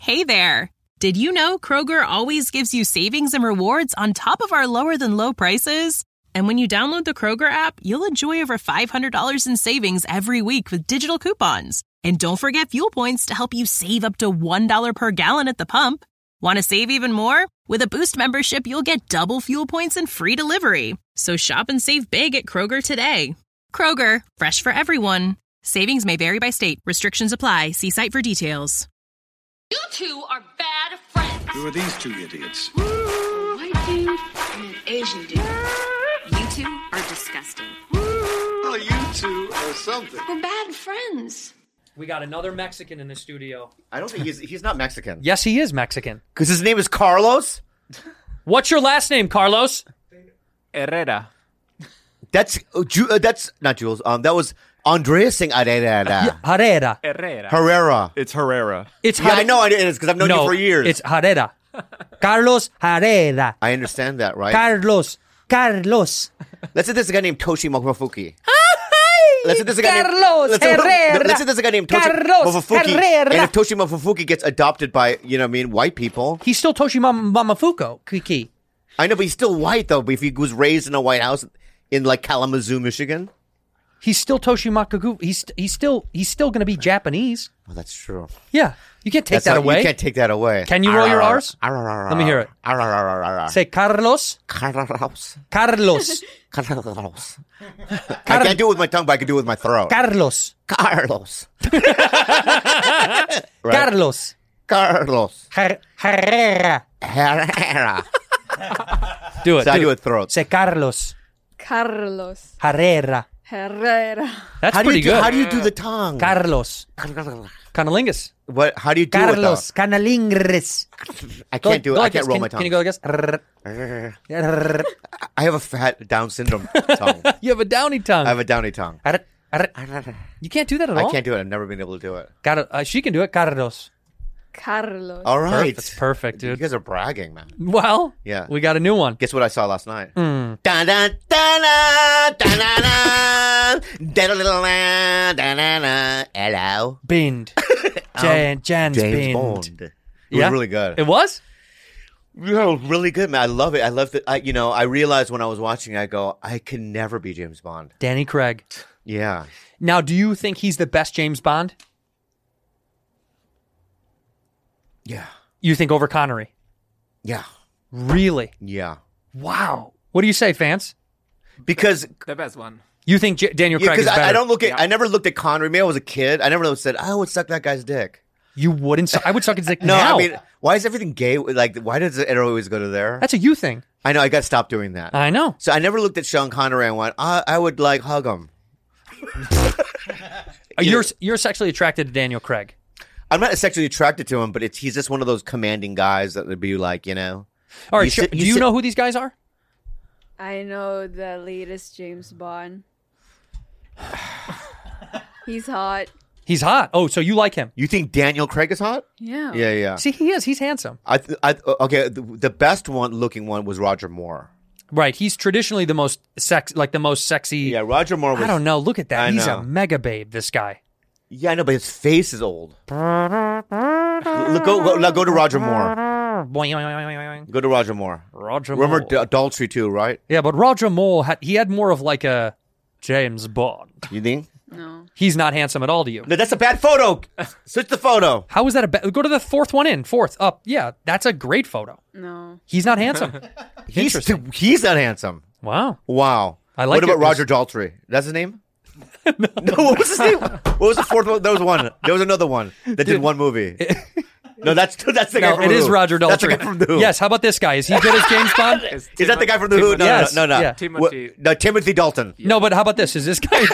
Hey there! Did you know Kroger always gives you savings and rewards on top of our lower-than-low prices? And when you download the Kroger app, you'll enjoy over $500 in savings every week with digital coupons. And don't forget fuel points to help you save up to $1 per gallon at the pump. Want to save even more? With a Boost membership, you'll get double fuel points and free delivery. So shop and save big at Kroger today. Kroger, fresh for everyone. Savings may vary by state. Restrictions apply. See site for details. You two are bad friends. Who are these two idiots? A white dude and an Asian dude. You two are disgusting. Well, you two are something. We're bad friends. We got another Mexican in the studio. I don't think he's not Mexican. Yes, he is Mexican. Because his name is Carlos? What's your last name, Carlos? Herrera. That's not Jules. That was Andres saying Herrera. Herrera. Herrera. It's Herrera. It's Yeah, I know it is because I've known you for years. It's Herrera. Carlos Herrera. I understand that, right? Carlos. Let's say there's a guy named Toshi Momofuki. Let's say there's a guy Carlos Herrera. Let's say there's a guy named Toshi Carlos Momofuki. Herrera. And if Toshi Momofuki gets adopted by, white people. He's still Toshi Mamafuko. Kiki. I know, but he's still white, though. But if he was raised in a white house in, Kalamazoo, Michigan. He's still Toshi Makagu. He's still going to be Japanese. Well, that's true. Yeah. You can't take that away. You can't take that away. Can you roll your R's? Let me hear it. Say Carlos. Carlos. Carlos. Carlos. I can't do it with my tongue, but I can do it with my throat. Carlos. Carlos. Right? Carlos. Carlos. Herrera. Herrera. Do it. So I do it throat. Say Carlos. Carlos. Herrera. Herrera. That's pretty good. How do you do the tongue? Carlos. Canalingus. What? How do you do Carlos. it? Canalingres. I can't do it. I can't roll my tongue. Can you go like this? I have a fat Down syndrome tongue. You have a Downy tongue. I have a Downy tongue. You can't do that at all? I can't do it. I've never been able to do it. She can do it. Carlos. Carlos. All right. That's perfect, dude. You guys are bragging, man. Well, yeah. We got a new one. Guess what I saw last night? Mm. Hello. Bind. James Bind. Bond. It was really good. It was? Yeah, it was really good, man. I love it. I love it. I realized when I was watching, I go, I can never be James Bond. Danny Craig. Yeah. Now, do you think he's the best James Bond? Yeah. You think over Connery? Yeah. Really? Yeah. Wow. What do you say, fans? Because the best one. You think Daniel Craig is better? I don't look at. I never looked at Connery. Maybe I was a kid. I never said, "I would suck that guy's dick." You wouldn't. I would suck his dick. No, now. I mean, why is everything gay? Like, why does it always go to there? That's a you thing. I know. I got to stop doing that. I know. So I never looked at Sean Connery and went, I would hug him. You're sexually attracted to Daniel Craig. I'm not sexually attracted to him, but he's just one of those commanding guys that would be like, All right, do you know who these guys are? I know the latest James Bond. He's hot. He's hot. Oh, so you like him? You think Daniel Craig is hot? Yeah. Yeah. See, he is. He's handsome. Okay, the best looking one was Roger Moore. Right. He's traditionally the most sexy. Yeah, Roger Moore was. I don't know. Look at that. He's know. a mega babe, this guy. Yeah, I know, but his face is old. Go to Roger Moore. Go to Roger Moore. Remember Adultery too, right? Yeah, but Roger Moore had more of like a James Bond. You think? No. He's not handsome at all to you. No, that's a bad photo. Switch the photo. How is that a bad? Go to the fourth one in. Fourth up. Yeah, that's a great photo. No. He's not handsome. He's not handsome. Wow. I like. What about Roger Daltrey? That's his name? No, what was his name? What was the fourth one? There was one. There was another one that did one movie. No, that's the guy from it The is Who. Roger Daltrey. That's the guy from The Who. Yes, how about this guy? Is he good as James Bond? Is that the guy from The Who? No, Yes. no. Yeah. Timothy Dalton. No, but how about this? Is this guy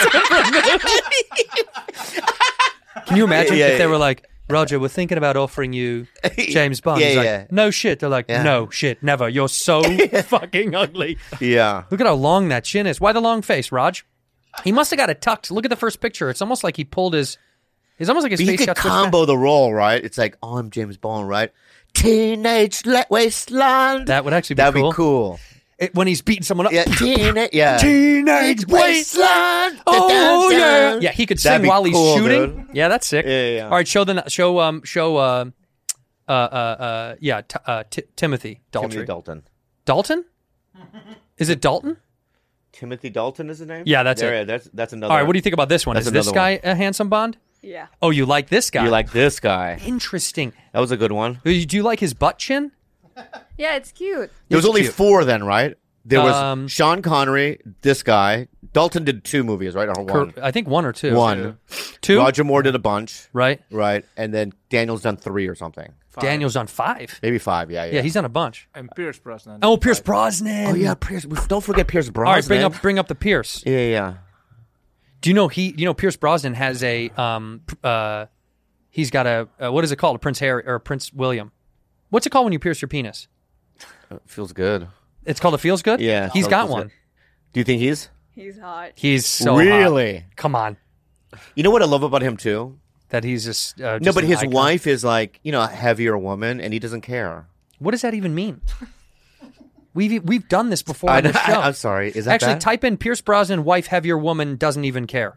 Can you imagine if they were like, Roger, we're thinking about offering you James Bond. He's like, no shit. They're like, no shit, never. You're so fucking ugly. Yeah. Look at how long that chin is. Why the long face, Raj? He must have got it tucked. Look at the first picture. It's almost like he pulled his... It's almost like his But face you got could switched combo the role, right? It's like, oh, I'm James Bond, right? Teenage Wasteland. That would actually be That'd cool. be cool. When he's beating someone up. Yeah, Teenage Wasteland. Oh, yeah. Yeah, he could sing while he's shooting. Dude. Yeah, that's sick. Yeah. All right, show Timothy Dalton. Timothy Dalton. Dalton? Is it Dalton? Timothy Dalton is his name? Yeah, that's it. Yeah, that's another. All right, what do you think about this one? That's Is this another guy a handsome Bond? Yeah. Oh, you like this guy? You like this guy? Interesting. That was a good one. Do you like his butt chin? Yeah, it's cute. There was It's only cute. 4 then, right? There was Sean Connery, this guy. Dalton did 2 movies, right? Or one? I think 1 or 2. 1. 2? Roger Moore did a bunch, Right. right? And then Daniel's done 3 or something. 5. Daniel's on 5. Maybe 5, yeah. Yeah, he's done a bunch. And Pierce Brosnan. Oh, Pierce Brosnan. Oh, yeah, Pierce. Don't forget Pierce Brosnan. All right, bring up the Pierce. Yeah. Do you know Pierce Brosnan has a he's got a what is it called? A Prince Harry or a Prince William. What's it called when you pierce your penis? Feels good. It's called a feels good? Yeah. He's got feels one. good. Do you think he's? He's hot. He's so Really? hot. Come on. You know what I love about him, too? That he's just No, just but an his icon. wife is like, a heavier woman, and he doesn't care. What does that even mean? We've done this before on the show. I'm sorry. Is that Actually, bad? type in Pierce Brosnan, wife, heavier woman, doesn't even care.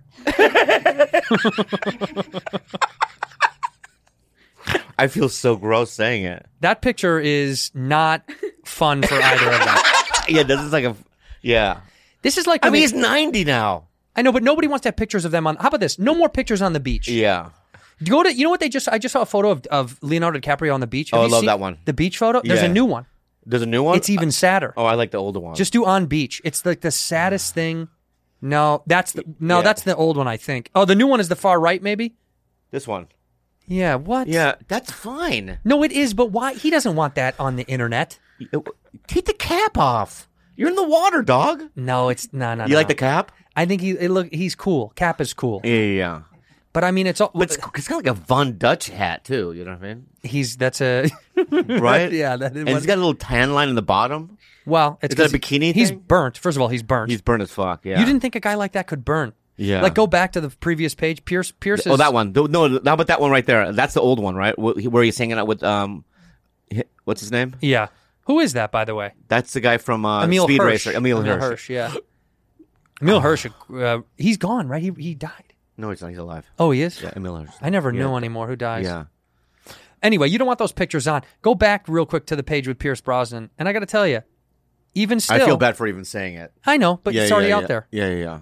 I feel so gross saying it. That picture is not fun for either of them. Yeah, this is like yeah. This is like I when mean, they- he's 90 now. I know, but nobody wants to have pictures of them on. How about this? No more pictures on the beach. Yeah. Go to. You know what they just? I just saw a photo of Leonardo DiCaprio on the beach. Have Oh, I you love seen that one. The beach photo. There's a Yeah. new one. There's a new one? It's even sadder. Oh, I like the older one. Just do on beach. It's like the saddest thing. No, that's the Yeah. that's the old one. I think. Oh, the new one is the far right, maybe. this one. Yeah. What? Yeah, that's fine. No, it is. But why? He doesn't want that on the internet. Take the cap off. You're in the water, dog. No, it's no. You like the cap? I think he's cool. Cap is cool. Yeah. But I mean, it's all. But it's kind of like a Von Dutch hat, too. You know what I mean? That's a Right? yeah. That And he's got a little tan line in the bottom. well, it's Is that a 'cause bikini He's thing? burnt. First of all, he's burnt. He's burnt as fuck, yeah. You didn't think a guy like that could burn? Yeah. Like, go back to the previous page. Pierce is... Oh, that one. No, how about that one right there? That's the old one, right? Where he's hanging out with, what's his name? Yeah. Who is that, by the way? That's the guy from Emil Speed Hirsch. Racer. Emil Hirsch. Yeah. Emil Hirsch, he's gone, right? He died. No, he's not. He's alive. Oh, he is? Yeah, Emil Hirsch. I never know anymore who dies. Yeah. Anyway, you don't want those pictures on. Go back real quick to the page with Pierce Brosnan. And I got to tell you, even still... I feel bad for even saying it. I know, but it's already out there. Yeah.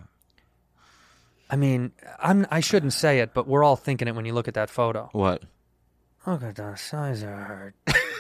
I mean, I shouldn't say it, but we're all thinking it when you look at that photo. What? Look at the size of her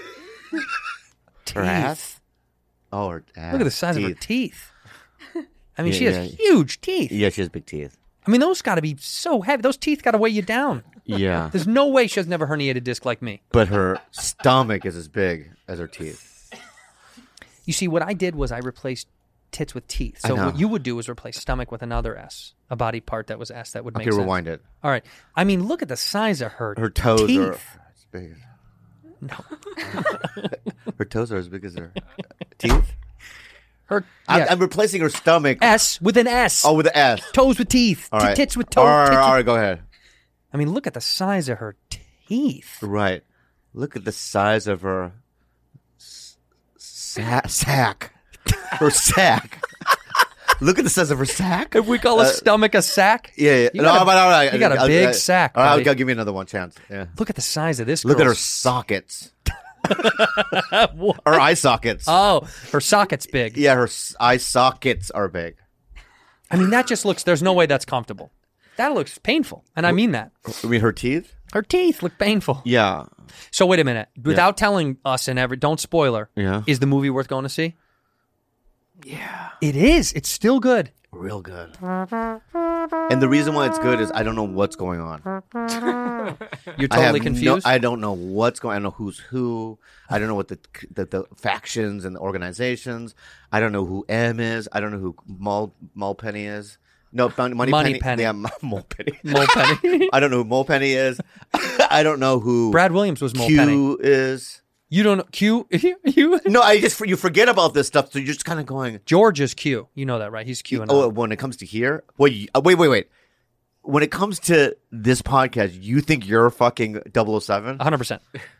Her ass? teeth. Oh, her ass. Look at the size of her teeth. I mean, Yeah, she has yeah. huge teeth. Yeah, she has big teeth. I mean, those got to be so heavy. Those teeth got to weigh you down. Yeah. There's no way she has never herniated disc like me. But her stomach is as big as her teeth. You see, what I did was I replaced tits with teeth. I So know. what you would do is replace stomach with another S, a body part that was S. That would make Okay, sense. rewind it. All right. I mean, look at the size of her Her toes teeth. are as big. No. Her toes are as big as her teeth. Her yeah, I'm replacing her stomach. S with an S. Oh, with an S. Toes with teeth. All right. Tits with All toes. right, tits all with- right, go ahead. I mean, look at the size of her teeth. Right. Look at the size of her sack. Her sack. Look at the size of her sack. If we call a stomach a sack, Yeah. You got a- but all right. you got a big sack, All right, buddy. I'll give you another one chance. Yeah. look at the size of this. Look at her girl's- sockets. Her eye sockets. Oh, her socket's big. Yeah, her eye sockets are big. I mean, that just looks. There's no way that's comfortable. That looks painful, and I mean that. I mean, her teeth? Her teeth look painful. Yeah. So wait a minute. Without telling us and don't spoiler. Yeah. Is the movie worth going to see? Yeah. It is. It's still good. Real good. And the reason why it's good is I don't know what's going on. You're I have totally confused. I don't know what's going on. I don't know who's who. I don't know what the factions and the organizations. I don't know who M is. I don't know who Mulpenny is. No, Moneypenny. Moneypenny. Yeah, Mulpenny. Mulpenny. I don't know who Mulpenny is. I don't know who Brad Williams was Q Mulpenny. is. You don't know Q. You. No, you forget about this stuff, so you're just kind of going. George is Q. You know that, right? He's Q. And Oh, when it comes to here, wait. When it comes to this podcast, you think you're fucking 007? 100%.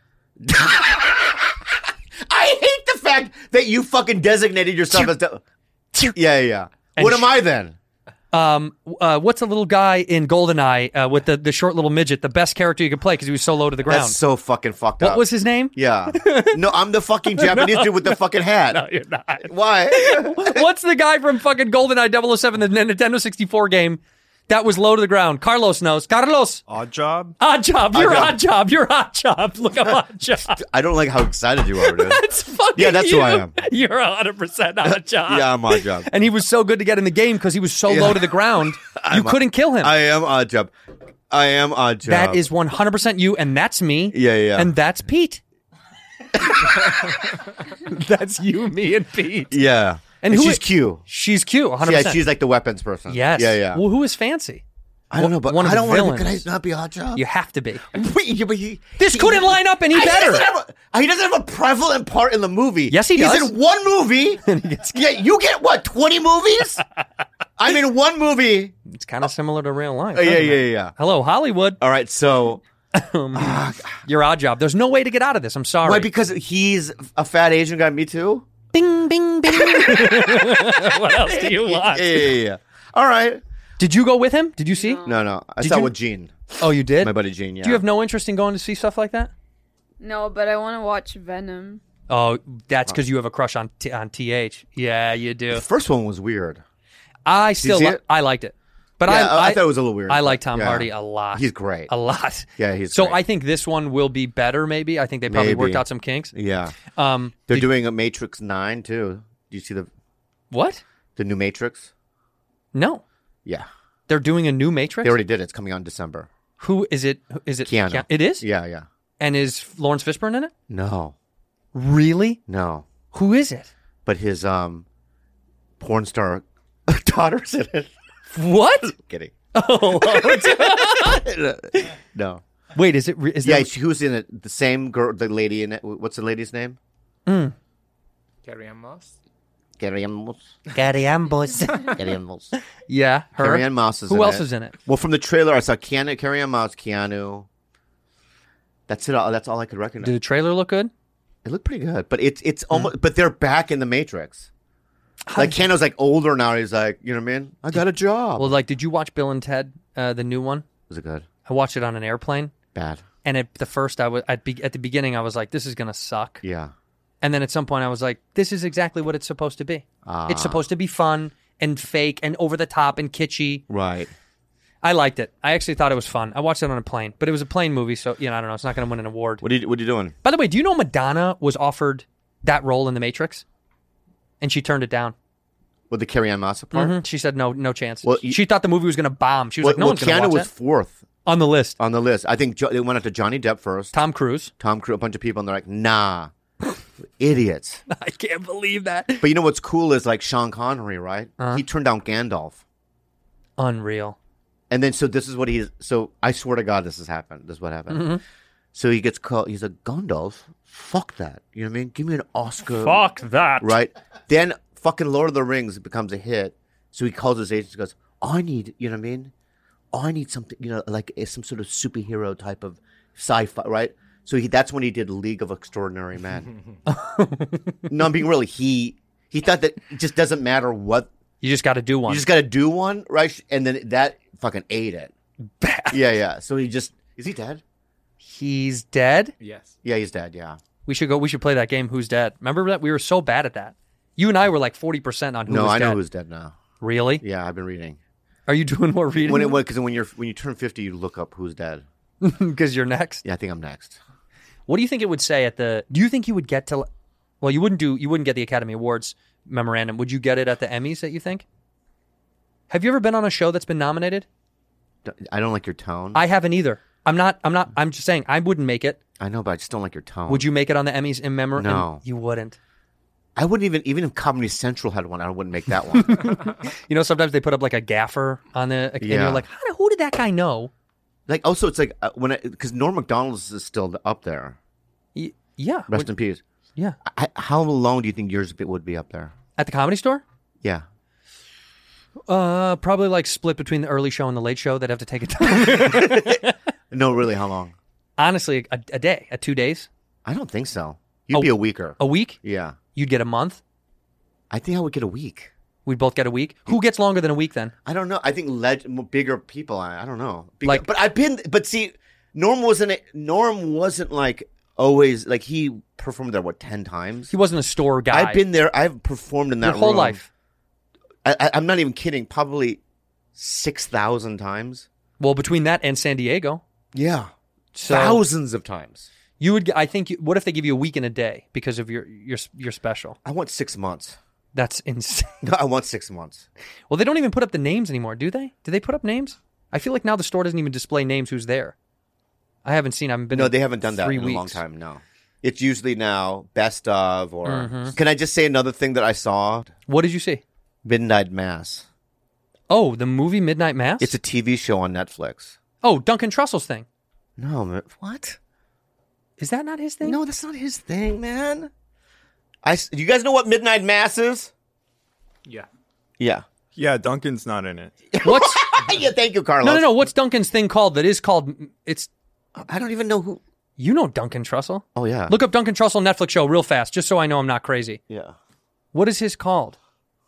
I hate the fact that you fucking designated yourself as. Yeah. And What am I then? What's the little guy in GoldenEye with the short little midget? The best character you could play because he was so low to the ground. That's so fucking fucked up. What was his name? Yeah. No, I'm the fucking Japanese dude with the fucking hat. No, you're not. Why? What's the guy from fucking GoldenEye 007, the Nintendo 64 game that was low to the ground? Carlos knows. Carlos. Odd Job? Odd Job. You're Odd Job. You're Odd Job. Look up Odd Job. I don't like how excited you are, dude. That's fucking Yeah, that's you. who I am. You're 100% Odd Job. Yeah, I'm Odd Job. And he was so good to get in the game because he was so low to the ground, you couldn't kill him. I am Odd Job. I am Odd Job. That is 100% you, and that's me. Yeah. And that's Pete. That's you, me, and Pete. Yeah. And And who she's is- Q. She's cute, 100%. Yeah, she's like the weapons person. Yes. Yeah. Well, who is fancy? I don't know, but one of I the don't want to. villains. Can I not be Odd Job? You have to be. Wait, yeah, but This couldn't line up any better. He doesn't have a prevalent part in the movie. Yes, he does. He's in one movie. Yeah, you get what? 20 movies? I'm in one movie. It's kind of similar to real life. Yeah. isn't it? Hello, Hollywood. All right, so You're Odd Job. There's no way to get out of this. I'm sorry. why? Because he's a fat Asian guy. Me too. Bing, bing, bing. What else do you want? Yeah. All right. Did you go with him? Did you see? No. I Did saw you- with Gene, Oh, you did? my buddy Gene. Yeah. Do you have no interest in going to see stuff like that? No, but I want to watch Venom. Oh, that's because you have a crush on TH. Yeah, you do. The first one was weird. I still see it? I liked it. But Yeah, I thought it was a little weird. I like Tom Yeah. Hardy a lot. He's great. A lot. Yeah, he's So great. I think this one will be better, maybe. I think they probably Maybe. worked out some kinks. Yeah. They're did- doing a Matrix 9 too. Do you see What? the new Matrix? No. Yeah. They're doing a new Matrix? They already did it. It's coming out in December. Who is it? Is it Keanu. It is? Yeah. And is Lawrence Fishburne in it? No. Really? No. Who is it? But his porn star daughter's in it. What? Kidding. Oh. No. Wait, is it? Is Yeah, there, who's in it? The same girl, the lady in it. What's the lady's name? Carrie Ann Moss? Carrie Ann Moss. Gary Ambos. Carrie Ann Moss. Yeah, her. Carrie Ann Moss is in it. Who else is in it? Well, from the trailer, I saw Carrie Ann Moss, Keanu. That's it. That's all I could recognize. Did the trailer look good? It looked pretty good, but it's almost. But they're back in the Matrix. Like Keanu's like older now. He's like, you know what I mean? I got a job. Well, like, did you watch Bill and Ted, the new one? Was it good? I watched it on an airplane, Bad. and at the first, at the beginning, I was like, "This is gonna suck," Yeah. and then at some point, I was like, "This is exactly what it's supposed to be. It's supposed to be fun and fake and over the top and kitschy." Right. I liked it. I actually thought it was fun. I watched it on a plane, but it was a plane movie, so I don't know. It's not going to win an award. What are you doing? By the way, do you know Madonna was offered that role in The Matrix, and she turned it down? With the Carrie Ann Moss part? Mhm. She said no chance. Well, she thought the movie was going to bomb. She was like, no one's going to Keanu watch was it. fourth On the list. on the list. I think they went out to Johnny Depp first. Tom Cruise. Tom Cruise, a bunch of people, and they're like, nah, idiots. I can't believe that. But you know what's cool is like Sean Connery, right? He turned down Gandalf. Unreal. And then, so this is what so I swear to God, this has happened. This is what happened. Mm-hmm. So he gets called, he's like, Gandalf? Fuck that. You know what I mean? Give me an Oscar. Fuck that. Right? Then fucking Lord of the Rings becomes a hit. So he calls his agent and goes, I need, you know what I mean? I need something, like some sort of superhero type of sci-fi, right? So that's when he did League of Extraordinary Men. No, I'm being really, he thought that it just doesn't matter what. You just got to do one. You just got to do one, right? And then that fucking ate it. Bad. Yeah. So is he dead? He's dead? Yes. Yeah, he's dead, yeah. We should play that game, Who's Dead? Remember that? We were so bad at that. You and I were like 40% on who was No, I dead. know who's dead now. Really? Yeah, I've been reading. Are you doing more reading? Because when you turn 50, you look up who's dead. Because you're next? Yeah, I think I'm next. What do you think it would say at the... Do you think you would get to... Well, you wouldn't get the Academy Awards memorandum. Would you get it at the Emmys, that you think? Have you ever been on a show that's been nominated? I don't like your tone. I haven't either. I'm just saying, I wouldn't make it. I know, but I just don't like your tone. Would you make it on the Emmys in memory? No. You wouldn't. I wouldn't even if Comedy Central had one, I wouldn't make that one. You know, sometimes they put up like a gaffer on the... And Yeah. you're like, who did that guy know? Like, also, it's like, because Norm Macdonald's is still up there. Yeah. Rest in peace. Yeah. How long do you think yours would be up there? At the Comedy Store? Yeah. Probably like split between the early show and the late show. They'd have to take it down. No, really, how long? Honestly, a day, 2 days, I don't think so. You'd be a weeker. a week. Yeah. You'd get a month. I think I would get a week. We'd both get a week. Who gets longer than a week then? I don't know. I think bigger people. I don't know. But see, Norm wasn't like always like he performed there 10 times. He wasn't a store guy. I've been there. I've performed in that your whole room. life. I'm not even kidding. Probably 6,000 times. Well, between that and San Diego, Yeah, so thousands of times. you would. I think. What if they give you a week and a day because of your special? I want 6 months. That's insane. No, I want 6 months. Well, they don't even put up the names anymore, do they? Do they put up names? I feel like now the store doesn't even display names. Who's there? I haven't seen. I've been. No, they haven't done that 3 in weeks. a long time. No, it's usually now best of or. Mm-hmm. Can I just say another thing that I saw? What did you see? Midnight Mass. Oh, the movie Midnight Mass. It's a TV show on Netflix. Oh, Duncan Trussell's thing. No, what? Is that not his thing? No, that's not his thing, man. You guys know what Midnight Mass is? Yeah. Yeah. Yeah, Duncan's not in it. What's Yeah, thank you, Carlos. no? What's Duncan's thing called? That is called. It's. I don't even know who. You know Duncan Trussell. Oh, yeah. Look up Duncan Trussell Netflix show real fast, just so I know I'm not crazy. Yeah. What is his called?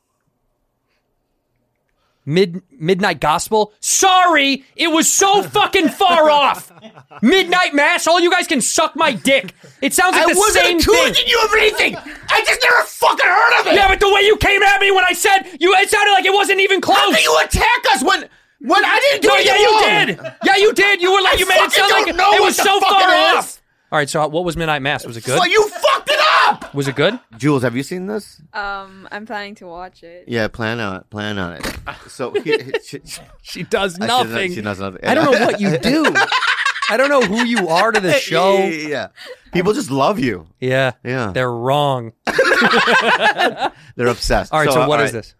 Midnight Gospel? Sorry, it was so fucking far off. Midnight Mass, all you guys can suck my dick. It sounds like the same thing. accusing you of anything. I just never fucking heard of it. Yeah, but the way you came at me when I said it sounded like it wasn't even close. How can you attack us when I didn't do No, anything yeah, you wrong? did. Yeah, you did. You were like, you made it sound like it was so far off. All right, so what was Midnight Mass? Was it good? Well, you fucked it up. Was it good? Jules, have you seen this? I'm planning to watch it. Yeah, plan on it. So She does I nothing. She does nothing. I don't know what you do. I don't know who you are to the show. Yeah. People just love you. Yeah. Yeah. They're wrong. They're obsessed. All right, so what all is this?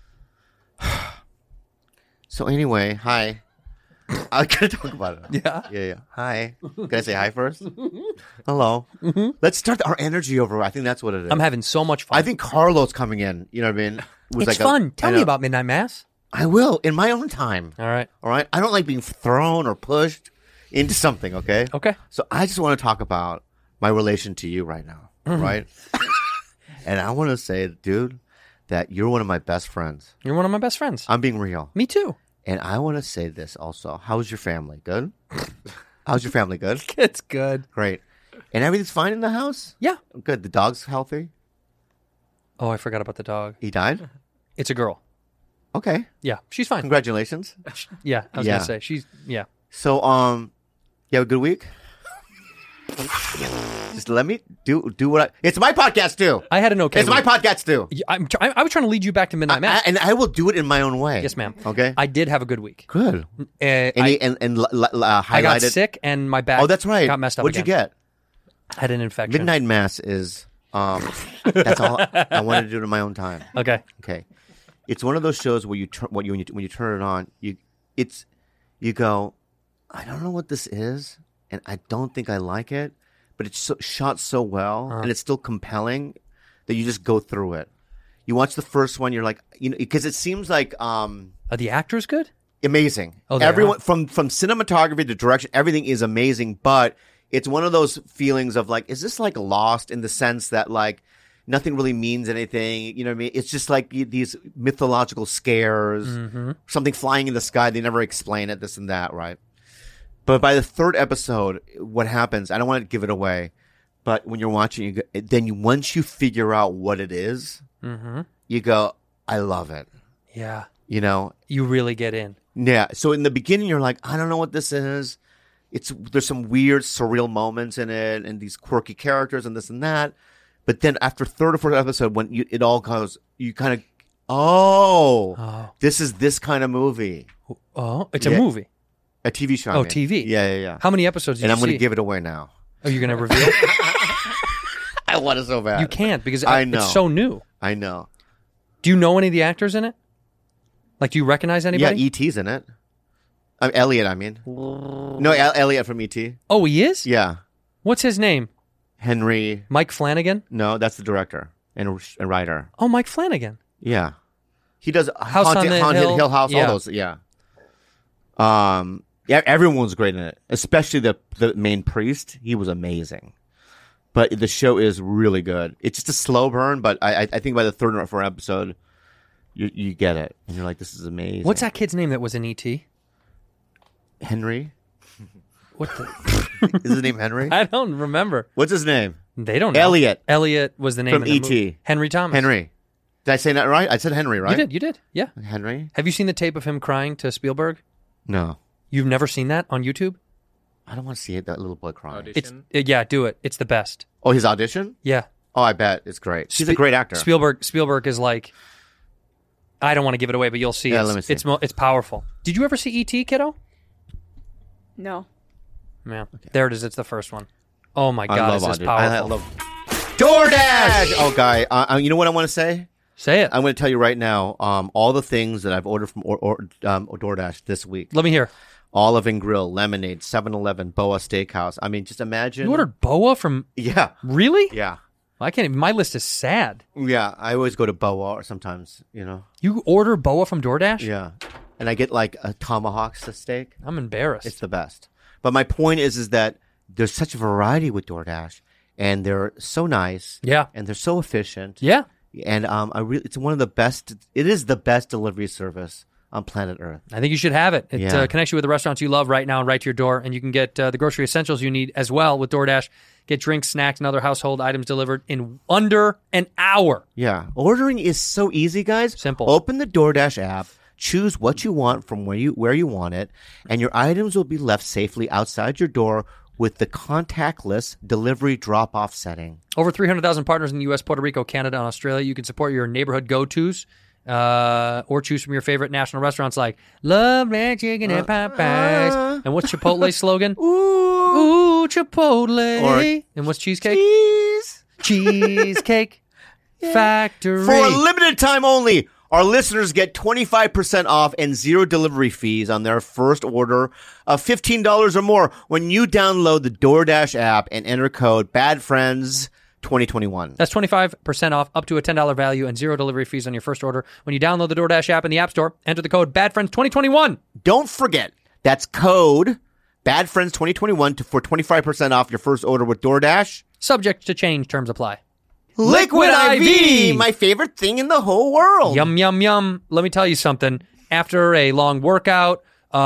So anyway, hi. I'm gonna talk about it. Yeah. Yeah. Hi. Can I say hi first? Hello. Let's start our energy over. I think that's what it is. I'm having so much fun. I think Carlos coming in. You know what I mean? Was it's fun. Tell me about Midnight Mass. I will in my own time. All right. All right. I don't like being thrown or pushed into something. Okay. Okay. So I just want to talk about my relation to you right now. Right. And I want to say, dude, that you're one of my best friends. You're one of my best friends. I'm being real. Me too. And I want to say this also. How's your family? Good? How's your family? Good? It's good. Great. And everything's fine in the house? Yeah. Good. The dog's healthy? Oh, I forgot about the dog. He died? It's a girl. Okay. Yeah, she's fine. Congratulations. Yeah, I was Yeah. gonna say she's. Yeah. So, you have a good week? Just let me do what it's my podcast too. I had an okay. It's my podcast too. I was trying to lead you back to Midnight Mass. And I will do it in my own way. Yes, ma'am. Okay. I did have a good week. Good. I Highlighted. got sick and my back. Oh, that's right. Got messed up. What'd you again. get? I had an infection. Midnight Mass is that's all I wanted to do it in my own time. Okay. Okay. It's one of those shows where when you turn it on, you go, I don't know what this is, and I don't think I like it, but it's shot so well, and it's still compelling that you just go through it. You watch the first one, you're like, because it seems like Are the actors good? amazing. Oh, they Everyone are? from cinematography to direction, everything is amazing, but it's one of those feelings of like, is this like Lost in the sense that like nothing really means anything? You know what I mean? It's just like these mythological scares, something flying in the sky. They never explain it, this and that, right? But by the third episode, what happens? I don't want to give it away, but when you're watching, once you figure out what it is, you go, I love it. Yeah. You know? You really get in. Yeah. So in the beginning, you're like, I don't know what this is. There's some weird, surreal moments in it, and these quirky characters, and this and that. But then after third or fourth episode, when it all goes, you kind of, this is this kind of movie, Oh, it's Yeah. a movie. a TV show. I Oh, mean. TV. Yeah. How many episodes did And you I'm going see? to give it away now. Oh, you're going to reveal? I want it so bad. You can't because I know. it's so new. I know. Do you know any of the actors in it? Like, do you recognize anybody? Yeah, E.T.'s in it. Elliot, I mean. No, Elliot from E.T. Oh, he is? Yeah. What's his name? Henry. Mike Flanagan? No, that's the director and writer. Oh, Mike Flanagan. Yeah. He does House on the Haunted Hill. Hill House, Yeah. all those. Yeah. Yeah, everyone's great in it, especially the main priest. He was amazing. But the show is really good. It's just a slow burn, but I think by the third or fourth episode, you get it, and you're like, this is amazing. What's that kid's name that was in E.T.? Henry? What the? Is his name Henry? I don't remember. What's his name? They don't know. Elliot. Elliot was the name From in the E.T.. movie. Henry Thomas. Henry. Did I say that right? I said Henry, right? You did. Yeah. Henry? Have you seen the tape of him crying to Spielberg? No. You've never seen that on YouTube? I don't want to see it, that little boy crying. Audition. Yeah, do it. It's the best. Oh, his audition? Yeah. Oh, I bet. It's great. He's a great actor. Spielberg is like, I don't want to give it away, but you'll see. Yeah, let me see. It's powerful. Did you ever see E.T., kiddo? No. Yeah. There it is. It's the first one. Oh my I God, love is this audition. powerful. I love DoorDash! Oh, guy. You know what I want to say? Say it. I'm going to tell you right now, all the things that I've ordered from DoorDash this week. Let me hear. Olive and Grill, Lemonade, 7-Eleven, Boa Steakhouse. I mean, just imagine. You ordered Boa from... Yeah. Really? Yeah. I can't even... My list is sad. Yeah. I always go to Boa or sometimes, You order Boa from DoorDash? Yeah. And I get like a tomahawk steak. I'm embarrassed. It's the best. But my point is that there's such a variety with DoorDash, and they're so nice. Yeah. And they're so efficient. Yeah. And it's one of the best. It is the best delivery service on planet Earth. I think you should have it. It Yeah. connects you with the restaurants you love right now and right to your door. And you can get the grocery essentials you need as well with DoorDash. Get drinks, snacks, and other household items delivered in under an hour. Yeah. Ordering is so easy, guys. Simple. Open the DoorDash app, choose what you want from where you want it, and your items will be left safely outside your door with the contactless delivery drop-off setting. Over 300,000 partners in the U.S., Puerto Rico, Canada, and Australia. You can support your neighborhood go-tos or choose from your favorite national restaurants like Love Red Chicken and Popeyes. And what's Chipotle's slogan? Ooh, Chipotle. And what's Cheesecake? Cheesecake Factory. For a limited time only, our listeners get 25% off and zero delivery fees on their first order of $15 or more when you download the DoorDash app and enter code BADFRIENDS2021. That's 25% off, up to a $10 value, and zero delivery fees on your first order when you download the DoorDash app in the App Store. Enter the code BADFRIENDS2021. Don't forget, that's code BADFRIENDS2021 for 25% off your first order with DoorDash. Subject to change. Terms apply. Liquid IV, my favorite thing in the whole world. Yum, yum, yum. Let me tell you something. After a long workout,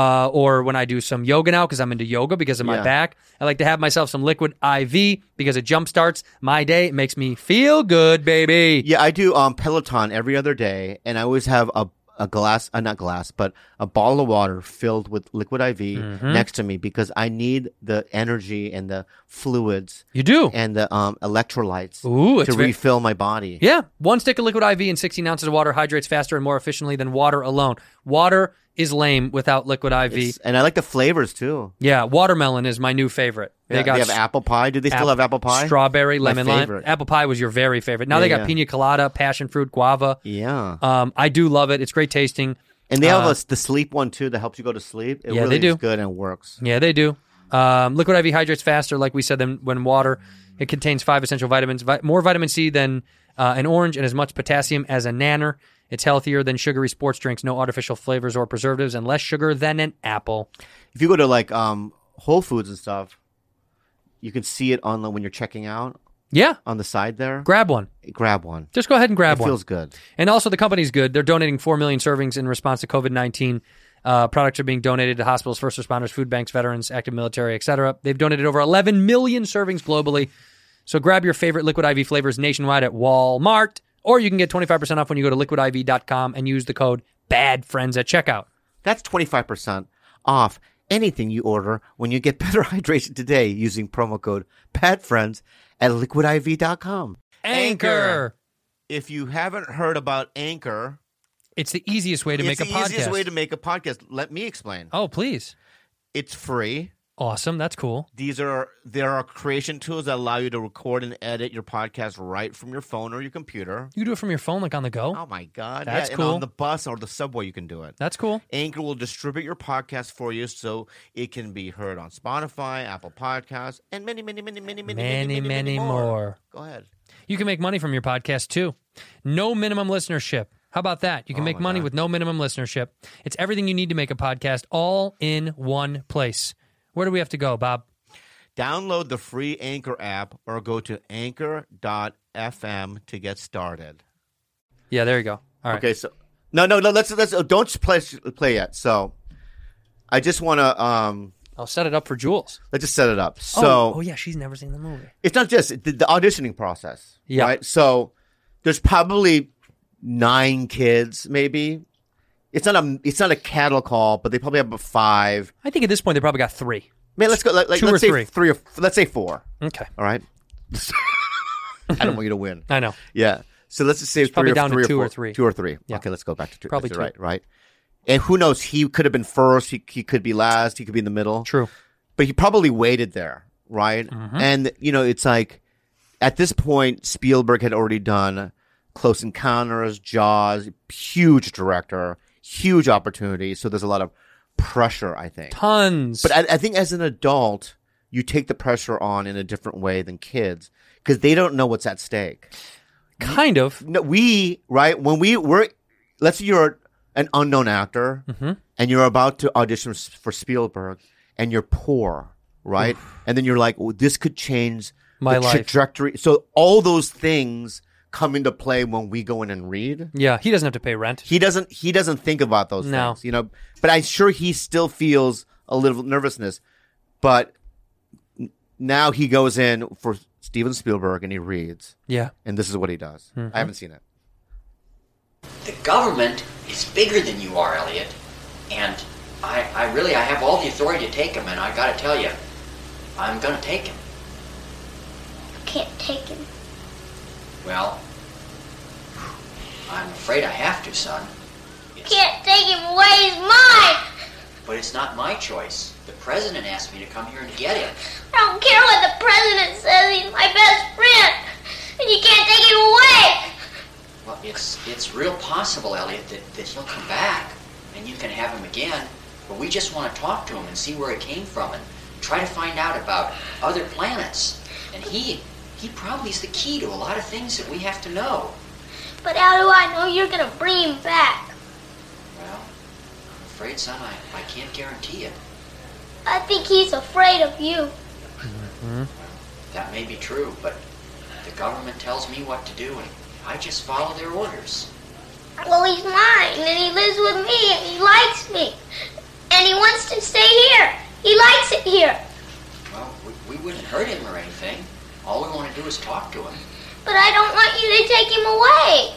or when I do some yoga now, because I'm into yoga because of my back, I like to have myself some Liquid IV because it jumpstarts my day. It makes me feel good, baby. Yeah, I do Peloton every other day, and I always have a glass, not glass, but a bottle of water filled with Liquid IV next to me because I need the energy and the fluids. You do. And the electrolytes to refill my body. Yeah. One stick of Liquid IV and 16 ounces of water hydrates faster and more efficiently than water alone. Water is lame without Liquid IV. And I like the flavors, too. Yeah. Watermelon is my new favorite. They have apple pie. Do they still have apple pie? Strawberry, My lemon, lime. favorite. Apple pie was your very favorite. Now they got pina colada, passion fruit, guava. Yeah. I do love it. It's great tasting. And they have the sleep one, too, that helps you go to sleep. It really they do. is good and works. Yeah, they do. Liquid IV hydrates faster, like we said, than when water. It contains 5 essential vitamins, more vitamin C than an orange, and as much potassium as a nanner. It's healthier than sugary sports drinks, no artificial flavors or preservatives, and less sugar than an apple. If you go to like Whole Foods and stuff, you can see it on when you're checking out. Yeah. On the side there. Grab one. Grab one. Just go ahead and grab one. It feels good. And also the company's good. They're donating 4 million servings in response to COVID-19. Products are being donated to hospitals, first responders, food banks, veterans, active military, etc. They've donated over 11 million servings globally. So grab your favorite Liquid IV flavors nationwide at Walmart, or you can get 25% off when you go to liquidiv.com and use the code BADFRIENDS at checkout. That's 25% off anything you order when you get better hydration today using promo code BADFRIENDS at liquidiv.com. Anchor. If you haven't heard about Anchor, it's the easiest way to make a podcast. It's the easiest way to make a podcast. Let me explain. Oh, please. It's free. Awesome. That's cool. There are creation tools that allow you to record and edit your podcast right from your phone or your computer. You can do it from your phone, like on the go. Oh my God. That's cool. And on the bus or the subway, you can do it. That's cool. Anchor will distribute your podcast for you so it can be heard on Spotify, Apple Podcasts, and many more. Go ahead. You can make money from your podcast too. No minimum listenership. How about that? You can make money with no minimum listenership. It's everything you need to make a podcast all in one place. Where do we have to go, Bob? Download the free Anchor app or go to anchor.fm to get started. Yeah, there you go. All right. Okay, so No. Let's don't play yet. So, I just want to I'll set it up for Jules. let's just set it up. So, oh yeah, she's never seen the movie. it's not just the auditioning process. Yeah. Right. So, there's probably 9 kids, maybe. It's not a cattle call, but they probably have about 5. I think at this point they probably got 3. Man, let's go. Like, 2 let's or say 3. Let's say 4. Okay. All right. I don't want you to win. I know. Yeah. So let's just say probably 3 down to 2 or 4. 3. 2 or 3. Yeah. Okay, let's go back to 2. Probably That's 2. Right. Right. And who knows? He could have been first. He could be last. He could be in the middle. True. But he probably waited there, right? Mm-hmm. And it's like at this point, Spielberg had already done Close Encounters, Jaws, huge director, huge opportunity. So there's a lot of pressure, I think. Tons. But I think as an adult, you take the pressure on in a different way than kids because they don't know what's at stake. Kind of. No, right? When let's say you're an unknown actor and you're about to audition for Spielberg and you're poor, right? And then you're like, well, this could change My the life. trajectory. So all those things come into play when we go in and read. Yeah, he doesn't have to pay rent. He doesn't think about those No. things, but I'm sure he still feels a little nervousness. But now he goes in for Steven Spielberg and he reads, Yeah. and this is what he does. I haven't seen it. The government is bigger than you are, Elliot. And I have all the authority to take him, and I gotta tell you, I'm gonna take him. I can't take him. Well, I'm afraid I have to, son. Can't take him away, he's mine! But it's not my choice. The president asked me to come here and get him. I don't care what the president says, he's my best friend! And you can't take him away! Well, it's real possible, Elliot, that he'll come back, and you can have him again. But we just want to talk to him and see where it came from, and try to find out about other planets. And he probably is the key to a lot of things that we have to know. But how do I know you're gonna bring him back? Well, I'm afraid, son, I can't guarantee it. I think he's afraid of you. That may be true, but the government tells me what to do, and I just follow their orders. Well, he's mine, and he lives with me, and he likes me. And he wants to stay here. He likes it here. Well, we wouldn't hurt him or anything. All we want to do is talk to him. But I don't want you to take him away.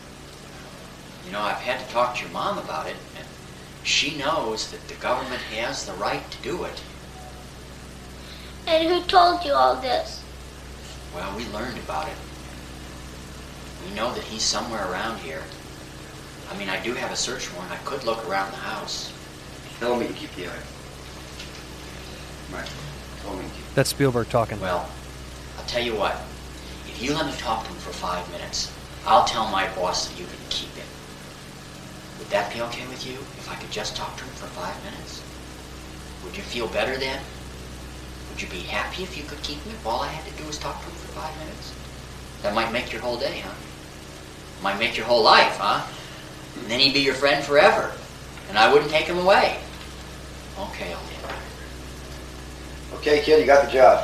I've had to talk to your mom about it, and she knows that the government has the right to do it. And who told you all this? Well, we learned about it. We know that he's somewhere around here. I mean, I do have a search warrant. I could look around the house. Tell me to keep the eye. Right. Tell me to keep. That's Spielberg talking. Well, I'll tell you what. If you let me talk to him for 5 minutes, I'll tell my boss that you can keep him. Would that be okay with you, if I could just talk to him for 5 minutes? Would you feel better then? Would you be happy if you could keep him if all I had to do was talk to him for 5 minutes? That might make your whole day, huh? Might make your whole life, huh? And then he'd be your friend forever, and I wouldn't take him away. Okay, Elliot. Okay, kid, you got the job.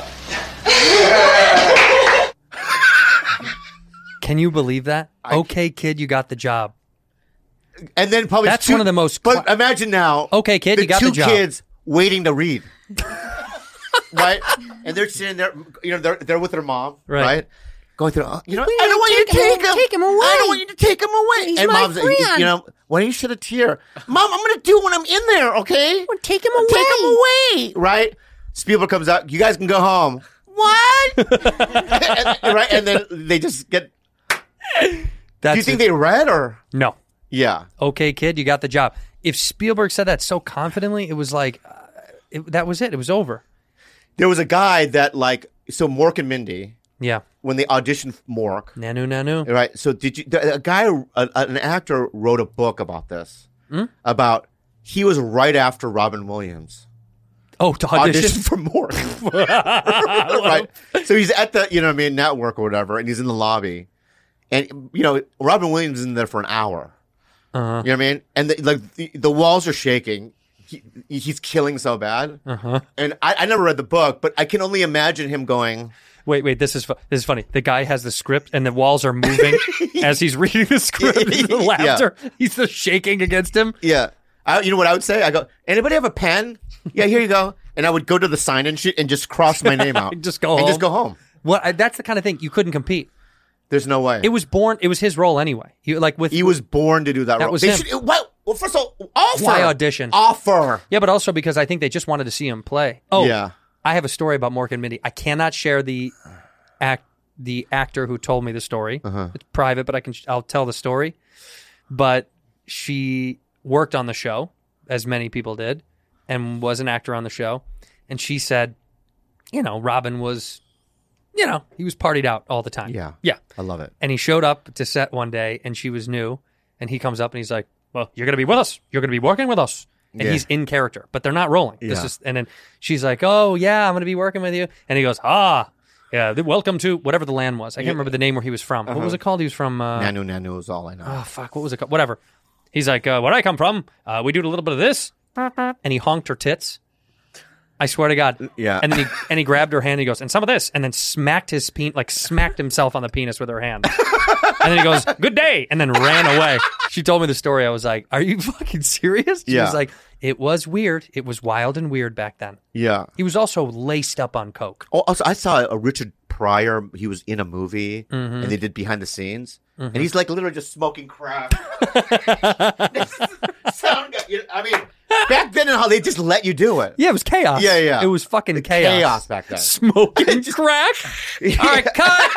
Can you believe that? Okay, kid, you got the job. And then probably That's one of the most. But imagine now. Okay, kid, you got the job. 2 kids waiting to read, right? And they're sitting there. They're with their mom, right? Going through. I don't want you to take him away. I don't want you to take him away. He's and my mom's, friend. why don't you shed a tear, Mom? I'm gonna do it when I'm in there. Okay, Take him away. take him away, right? Spielberg comes out. You guys can go home. What? Right? And then they just get. Do you think they read or No. Yeah. Okay, kid, you got the job. If Spielberg said that so confidently, it was like, that was it. It was over. There was a guy that so Mork and Mindy. Yeah. When they auditioned Mork. Nanu. Right. So an actor wrote a book about this. About, he was right after Robin Williams. Oh, to audition for Mork. Right. So he's at the, network or whatever, and he's in the lobby. And, Robin Williams is in there for an hour. Uh-huh. You know what I mean? And the walls are shaking. He's killing so bad. Uh-huh. And I never read the book, but I can only imagine him going, Wait. This is funny. The guy has the script, and the walls are moving as he's reading the script. The laughter. Yeah. He's just shaking against him. Yeah. You know what I would say? I go, anybody have a pen? Yeah, here you go. And I would go to the sign-in sheet and just cross my name out. Just go home. Well, that's the kind of thing you couldn't compete. There's no way. It was his role anyway. He was born to do that role. That was him. Well, first of all, offer. Why audition? Offer. Yeah, but also because I think they just wanted to see him play. Oh, yeah. I have a story about Mork and Mindy. I cannot share the actor who told me the story. It's private, but I'll tell the story. But she worked on the show, as many people did, and was an actor on the show. And she said, Robin was, he was partied out all the time. Yeah. Yeah. I love it. And he showed up to set one day, and she was new, and he comes up and he's like, well, you're going to be with us. You're going to be working with us. And he's in character, but they're not rolling. And then she's like, oh, yeah, I'm going to be working with you. And he goes, yeah, welcome to whatever the land was. I can't remember the name where he was from. What was it called? He was from... Nanu is all I know. Oh, fuck. What was it called? Whatever. He's like, where I come from, we do a little bit of this. And he honked her tits. I swear to God. Yeah. And then he grabbed her hand and he goes, and some of this. And then smacked himself on the penis with her hand. And then he goes, good day. And then ran away. She told me the story. I was like, are you fucking serious? She was like, it was weird. It was wild and weird back then. Yeah. He was also laced up on coke. Oh, also, I saw a Richard Pryor. He was in a movie and they did behind the scenes. And he's like literally just smoking crack. Sound guy. I mean, back then and how they just let you do it. Yeah, it was chaos. Yeah. It was fucking chaos. Chaos back then. Smoking crack. All right, cut.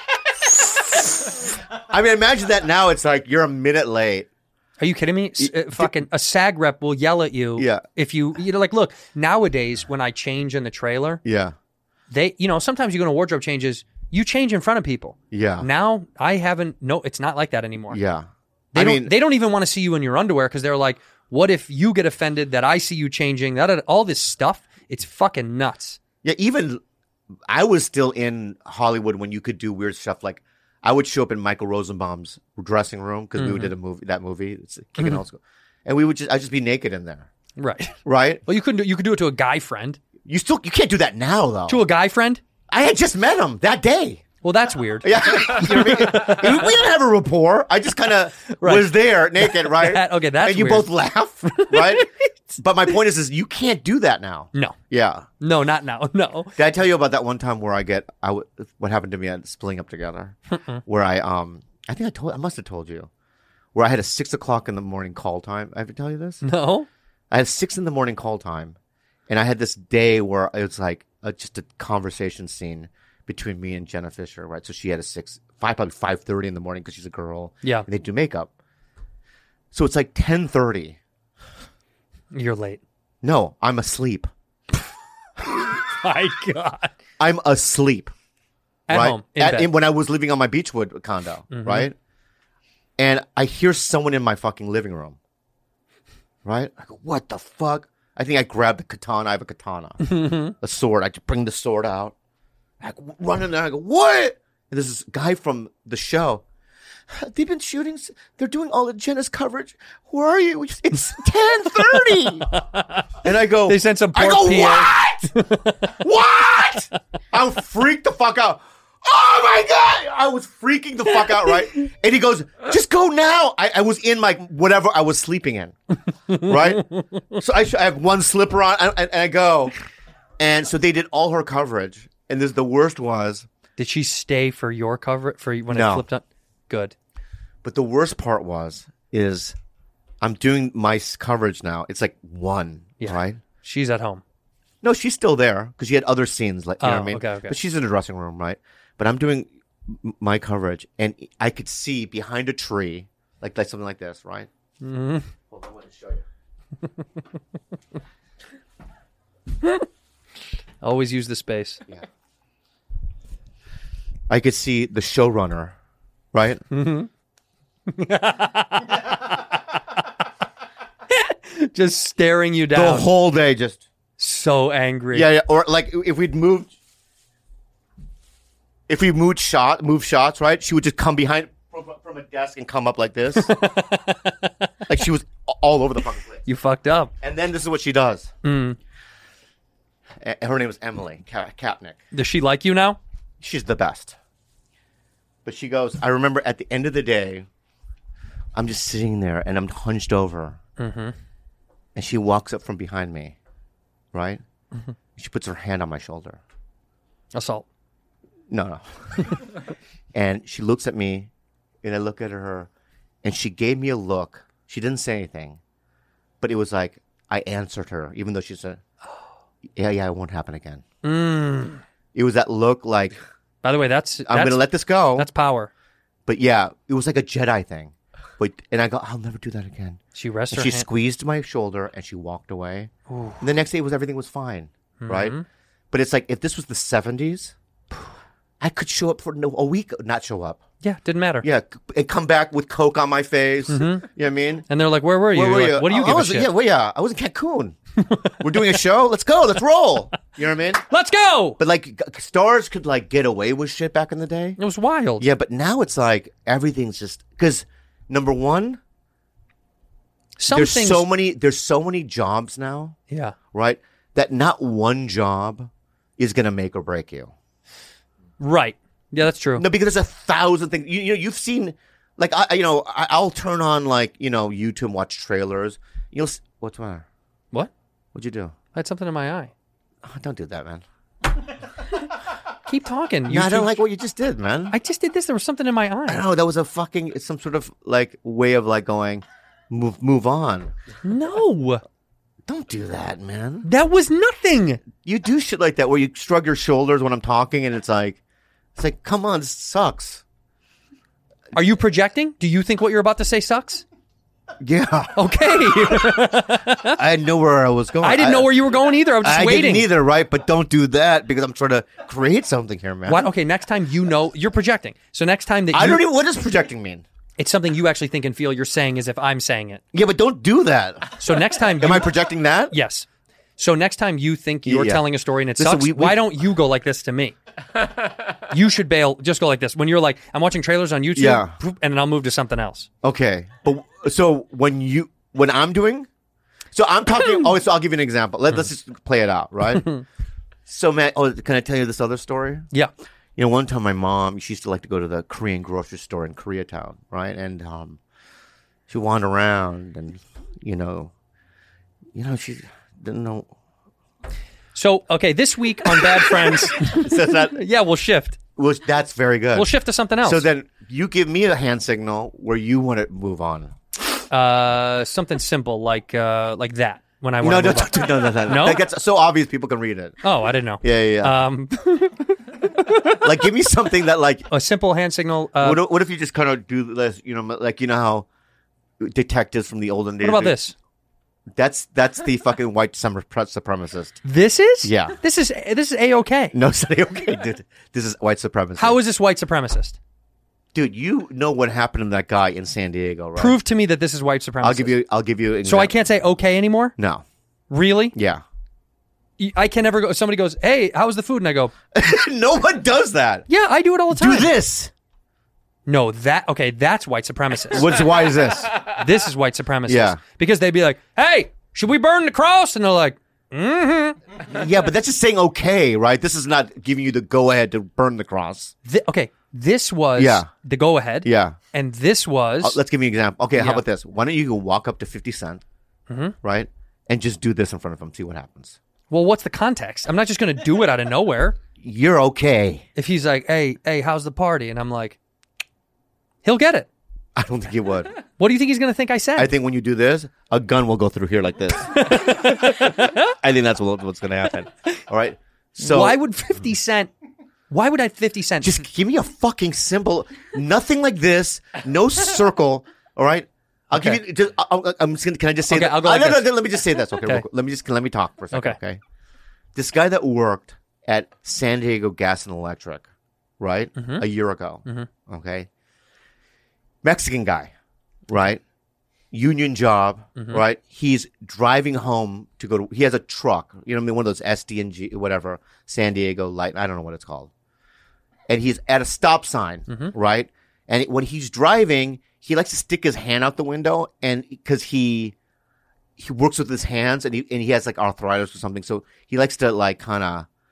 I mean, imagine that now. It's like you're a minute late. Are you kidding me? Fucking a SAG rep will yell at you. Yeah. If like, look, nowadays when I change in the trailer, they, sometimes you go to wardrobe changes, you change in front of people. Yeah. Now it's not like that anymore. Yeah. They don't even want to see you in your underwear because they're like, what if you get offended that I see you changing? All this stuff, it's fucking nuts. Yeah. Even I was still in Hollywood when you could do weird stuff like. I would show up in Michael Rosenbaum's dressing room because we did that movie. It's Kicking Old School, and I'd just be naked in there. Right. Well, you could do it to a guy friend. You can't do that now though. To a guy friend? I had just met him that day. Well, that's weird. Yeah, you know what I mean? We didn't have a rapport. I just kind of was there naked, right? That's and you weird. both laugh, right? But my point is you can't do that now. No. Yeah. No, not now. No. Did I tell you about that one time where what happened to me at Splitting Up Together? Where I must have told you, where I had a 6 o'clock in the morning call time. I ever tell you this? No. I had 6 in the morning call time, and I had this day where it was like just a conversation scene between me and Jenna Fisher, right? So she had probably 5:30 in the morning because she's a girl. Yeah. And they do makeup. So it's like 10:30. You're late. No, I'm asleep. My God. I'm asleep. At right? home. In bed. When I was living on my Beechwood condo, right? And I hear someone in my fucking living room. Right? I go, what the fuck? I think I grabbed the katana. I have a katana. A sword. I just bring the sword out. I run in there. I go, what? And there's this guy from the show. They've been shooting. They're doing all of Jenna's coverage. Where are you? It's 10:30. And I go. They sent some poor what? What? I freaked the fuck out. Oh my God! I was freaking the fuck out, right? And he goes, just go now. I was in like whatever I was sleeping in, right? So I have one slipper on, and I go. And so they did all her coverage. And the worst was. Did she stay for your coverage for when No. it flipped up? Good. But the worst part is I'm doing my coverage now. It's like 1, right? She's at home. No, she's still there because she had other scenes. Like, you know what I mean? Okay. But she's in the dressing room, right? But I'm doing my coverage, and I could see behind a tree, like something like this, right? Mm-hmm. Hold on, I want to show you. Always use the space. Yeah. I could see the showrunner, right? Mm-hmm. Just staring you down the whole day, just so angry. Yeah. Or like if we moved shots, right? She would just come behind from a desk and come up like this, like she was all over the fucking place. You fucked up. And then this is what she does. Her name is Emily Kapnick. Does she like you now? she's the best. But she goes, I remember at the end of the day, I'm just sitting there and I'm hunched over. Mm-hmm. And she walks up from behind me, right? Mm-hmm. She puts her hand on my shoulder. Assault. No. And she looks at me, and I look at her, and she gave me a look. She didn't say anything, but it was like I answered her, even though she said, yeah, it won't happen again. It was that look like, by the way, I'm going to let this go. That's power. But yeah, it was like a Jedi thing. And I go, I'll never do that again. She rested her She hand. squeezed my shoulder and she walked away. And the next day everything was fine, right? Mm-hmm. But it's like if this was the 70s, I could show up for a week, not show up. Yeah, didn't matter. Yeah, and come back with Coke on my face. You know what I mean? And they're like, where were you? Where were You're you? like, what do you give a shit? I was in Cancun. We're doing a show. Let's go. Let's roll. You know what I mean? Let's go. But like stars could like get away with shit back in the day. It was wild. Yeah, but now it's like everything's just because number one, there's so many jobs now. Yeah. Right? That not one job is gonna make or break you. Right. Yeah, that's true. No, because there's 1,000 things. You've seen, like I'll turn on like YouTube and watch trailers. What's the matter? What? What'd you do? I had something in my eye. Oh, don't do that, man. Keep talking. No, I don't like what you just did, man. I just did this. There was something in my eye. I know that was some sort of like way of like going, move on. No. Don't do that, man. That was nothing. You do shit like that where you shrug your shoulders when I'm talking, and it's like, come on, this sucks. Are you projecting? Do you think what you're about to say sucks? Yeah. Okay. I didn't know where I was going. I didn't know where you were going either. I was just waiting. I didn't either, right? But don't do that because I'm trying to create something here, man. What? Okay, next time you're projecting. So next time that I don't even. What does projecting mean? It's something you actually think and feel you're saying as if I'm saying it. Yeah, but don't do that. So next time, am I projecting that? Yes. So next time you think you're telling a story and it sucks, why don't you go like this to me? You should bail. Just go like this. When you're like, I'm watching trailers on YouTube, and then I'll move to something else. Okay, but so when I'm doing, so I'm talking. So I'll give you an example. Let's just play it out, right? So, man, can I tell you this other story? Yeah. One time my mom, she used to like to go to the Korean grocery store in Koreatown, right? And she wandered around, and she didn't know. So, okay, this week on Bad Friends, yeah, we'll shift. Well, that's very good. We'll shift to something else. So then you give me a hand signal where you want to move on. Something simple like that. When I want to no. That gets so obvious people can read it. Oh, I didn't know. Yeah. Like, give me something that like a simple hand signal. What if you just kind of do this? How detectives from the olden days. What about this? That's the fucking white supremacist. This is? Yeah. This is A-OK. No, it's not A-OK, dude. This is white supremacist. How is this white supremacist? Dude, you know what happened to that guy in San Diego, right? Prove to me that this is white supremacist. I'll give you. So I can't say okay anymore? No. Really? Yeah. I can never go. Somebody goes, "Hey, how was the food?" And I go, "No one does that." Yeah, I do it all the time. Do this. No, that's white supremacist. Why is this? This is white supremacist. Yeah. Because they'd be like, "Hey, should we burn the cross?" And they're like, "Mm-hmm." Yeah, but that's just saying okay, right? This is not giving you the go ahead to burn the cross. This was the go ahead. Yeah. And this was. Let's give you an example. Okay, how about this? Why don't you go walk up to 50 Cent, right? And just do this in front of him, see what happens. Well, what's the context? I'm not just going to do it out of nowhere. You're okay. If he's like, hey, how's the party? And I'm like, he'll get it. I don't think he would. What do you think he's going to think I said? I think when you do this, a gun will go through here like this. I think that's what's going to happen. All right? So why would 50 Cent... Why would I 50 Cent? Just give me a fucking symbol. Nothing like this. No circle. All right? I'll give you. I'm just gonna. Can I just say that? I'll go like this. No, let me just say this. Okay. Let me talk for a second. Okay. This guy that worked at San Diego Gas and Electric, right? A year ago. Okay. Mexican guy, right? Union job, right? He's driving home to go to. He has a truck. You know what I mean? One of those SD&G, whatever, San Diego Light. I don't know what it's called. And he's at a stop sign, right? And when he's driving, he likes to stick his hand out the window, and because he works with his hands, and he has like arthritis or something, so he likes to like kind of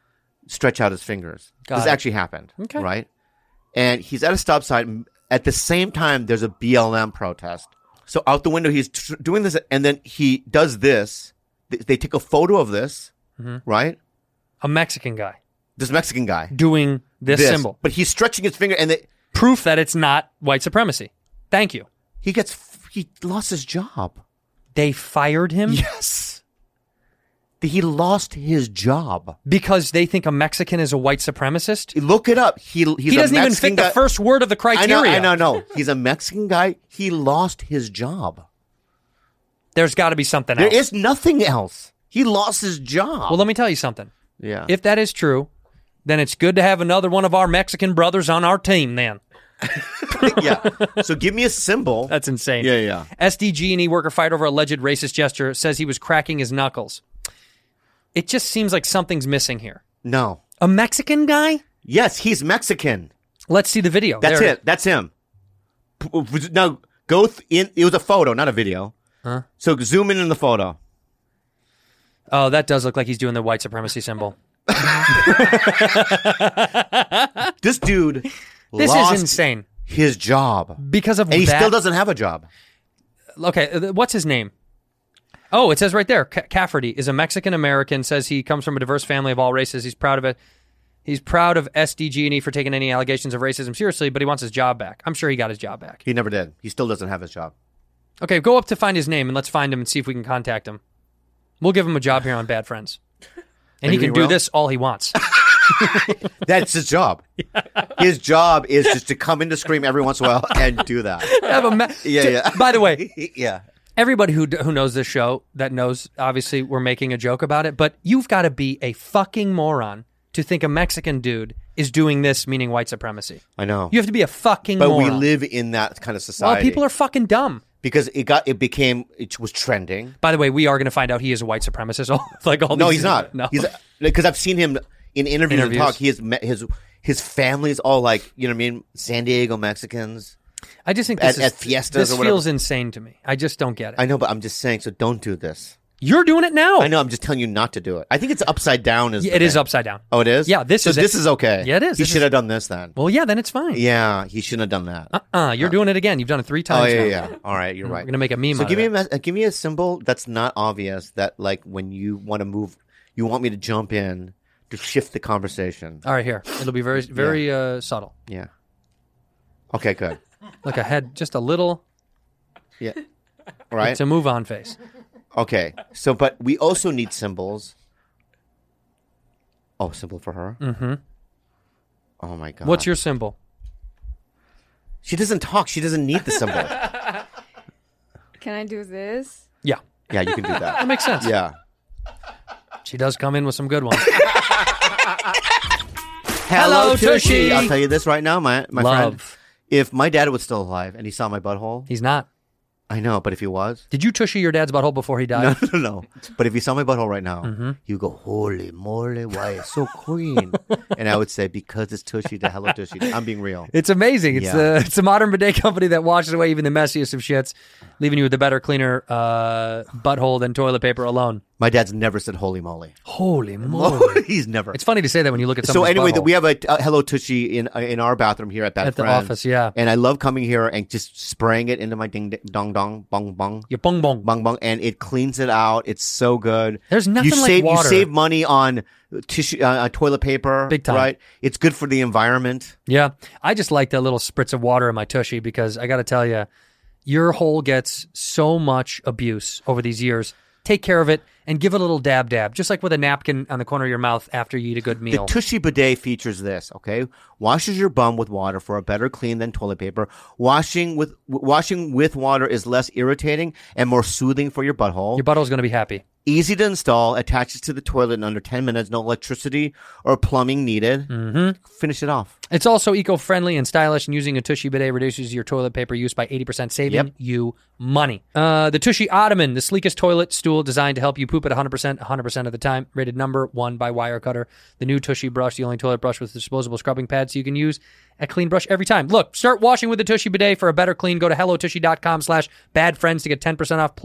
stretch out his fingers. Got This it. actually happened. Okay. Right? And he's at a stop sign. At the same time, there's a BLM protest. So out the window, he's doing this, and then he does this. They take a photo of this, right? A Mexican guy This Mexican guy. doing this symbol. But he's stretching his finger, and Proof that it's not white supremacy. Thank you. he lost his job. They fired him Yes. He lost his job. because they think a Mexican is a white supremacist. Look it up. He's He doesn't even fit the first word of the criteria. I know. He's a Mexican guy. He lost his job. There's got to be something There else. is nothing else. He lost his job. Well, let me tell you something. Yeah. If that is true, then it's good to have another one of our Mexican brothers on our team then. Yeah. So give me a symbol. That's insane. Yeah. SDG&E worker fired over alleged racist gesture, says he was cracking his knuckles. It just seems like something's missing here. No. A Mexican guy? Yes, he's Mexican. Let's see the video. That's There it. That's him. Now go in. It was a photo, not a video. Huh? So zoom in the photo. Oh, that does look like he's doing the white supremacy symbol. This dude. This lost is insane. His job Because of and he that. still doesn't have a job. Okay, what's his name? Oh, it says right there. Cafferty is a Mexican-American, says he comes from a diverse family of all races. He's proud of it. He's proud of SDG&E for taking any allegations of racism seriously, but he wants his job back. I'm sure he got his job back. He never did. He still doesn't have his job. Okay, go up to find his name and let's find him and see if we can contact him. We'll give him a job here on Bad Friends. And he can do this all he wants. That's his job. His job is just to come in to Scream every once in a while and do that. Yeah. By the way, Yeah. everybody who knows this show, that knows, obviously, we're making a joke about it, but you've got to be a fucking moron to think a Mexican dude is doing this, meaning white supremacy. I know. You have to be a fucking But moron. we live in that kind of society. Well, people are fucking dumb. Because it was trending. By the way, we are going to find out he is a white supremacist. Like all No, these- he's not. No. Because I've seen him in interviews and talk. He has met his family's all like, you know what I mean, San Diego Mexicans. I just think at this fiestas this or whatever. feels insane to me. I just don't get it. I know, but I'm just saying. So don't do this. You're doing it now. I know. I'm just telling you not to do it. I think it's upside down. Yeah, it is upside down. Oh, it is. Yeah, this is okay. Yeah, it is. He This should is- have done this then. Well, yeah, then it's fine. Yeah, he shouldn't have done that. You're doing it again. You've done it 3 times. Oh now. yeah. All right, you're right. We're gonna make a meme. So out give of me a symbol that's not obvious. That like when you want to move, you want me to jump in to shift the conversation. All right, here. It'll be very, very subtle. Yeah. Okay. Good. Like a head, just a little. Yeah. Right. It's a move on face. Okay. So, but we also need symbols. Oh, symbol for her? Mm-hmm. Oh, my God. What's your symbol? She doesn't talk. She doesn't need the symbol. Can I do this? Yeah. Yeah, you can do that. That makes sense. Yeah. She does come in with some good ones. Hello, Tushy. I'll tell you this right now, my friend. Love. If my dad was still alive and he saw my butthole. He's not. I know, but if he was. Did you tushy your dad's butthole before he died? No. But if he saw my butthole right now, he would go, holy moly, why it's so clean? And I would say, because it's Tushy, the Hello Tushy. I'm being real. It's amazing. Yeah. It's a modern bidet company that washes away even the messiest of shits, leaving you with a better, cleaner butthole than toilet paper alone. My dad's never said holy moly. Holy moly. He's never. It's funny to say that when you look at So somebody's anyway, butthole. we have a Hello Tushy in our bathroom here at At the Friends. office, yeah. And I love coming here and just spraying it into my ding dong dong bong bong. Your bong bong. Bong bong, and it cleans it out. It's so good. There's nothing you like save, water. You save money on tissue, toilet paper. Big time. Right? It's good for the environment. Yeah. I just like that little spritz of water in my tushy because I got to tell you, your hole gets so much abuse over these years. Take care of it and give it a little dab, just like with a napkin on the corner of your mouth after you eat a good meal. The Tushy bidet features this, okay? Washes your bum with water for a better clean than toilet paper. Washing with water is less irritating and more soothing for your butthole. Your butthole's going to be happy. Easy to install, attaches to the toilet in under 10 minutes, no electricity or plumbing needed. Mm-hmm. Finish it off. It's also eco-friendly and stylish, and using a Tushy bidet reduces your toilet paper use by 80%, saving you money. The Tushy Ottoman, the sleekest toilet stool designed to help you poop at 100% of the time. Rated number 1 by Wirecutter. The new Tushy brush, the only toilet brush with disposable scrubbing pads, so you can use a clean brush every time. Look, start washing with the Tushy bidet for a better clean. Go to hellotushy.com/badfriends to get 10% off plus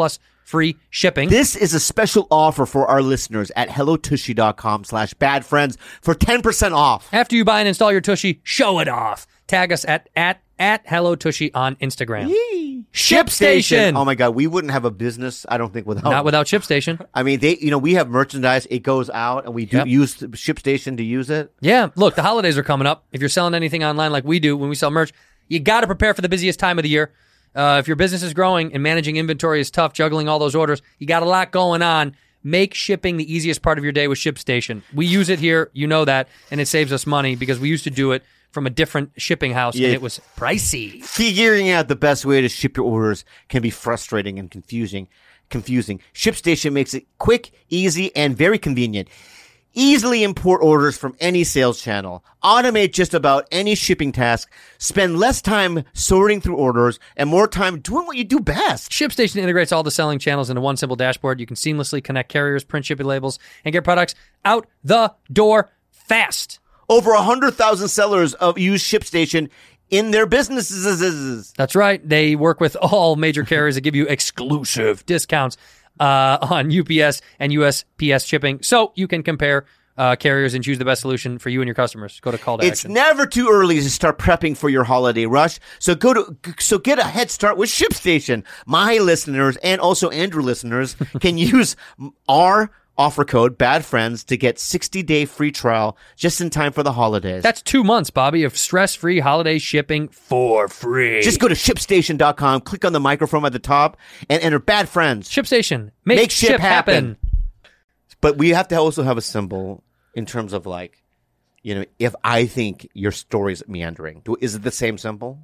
free shipping. This is a special offer for our listeners at hellotushy.com/badfriends for 10% off. After you buy and install your Tushy, show it off. Tag us at Hello Tushy on Instagram. ShipStation. Oh my God, we wouldn't have a business, I don't think, without Not without ShipStation. I mean, we have merchandise. It goes out, and we do use ShipStation to use it. Yeah, look, the holidays are coming up. If you're selling anything online like we do when we sell merch, you got to prepare for the busiest time of the year. If your business is growing and managing inventory is tough, juggling all those orders, you got a lot going on. Make shipping the easiest part of your day with ShipStation. We use it here, you know that, and it saves us money because we used to do it from a different shipping house, and it was pricey. Figuring out the best way to ship your orders can be frustrating and confusing. ShipStation makes it quick, easy, and very convenient. Easily import orders from any sales channel. Automate just about any shipping task. Spend less time sorting through orders and more time doing what you do best. ShipStation integrates all the selling channels into one simple dashboard. You can seamlessly connect carriers, print shipping labels, and get products out the door fast. Over 100,000 sellers use ShipStation in their businesses. That's right. They work with all major carriers that give you exclusive discounts on UPS and USPS shipping, so you can compare carriers and choose the best solution for you and your customers. Go to call to It's action. never too early to start prepping for your holiday rush. So get a head start with ShipStation. My listeners and also Andrew listeners can use our offer code BADFRIENDS to get 60-day free trial just in time for the holidays. That's 2 months, Bobby, of stress-free holiday shipping for free. Just go to ShipStation.com, click on the microphone at the top, and enter BADFRIENDS. ShipStation. Make ship happen. But we have to also have a symbol in terms of if I think your story's meandering. Is it the same symbol?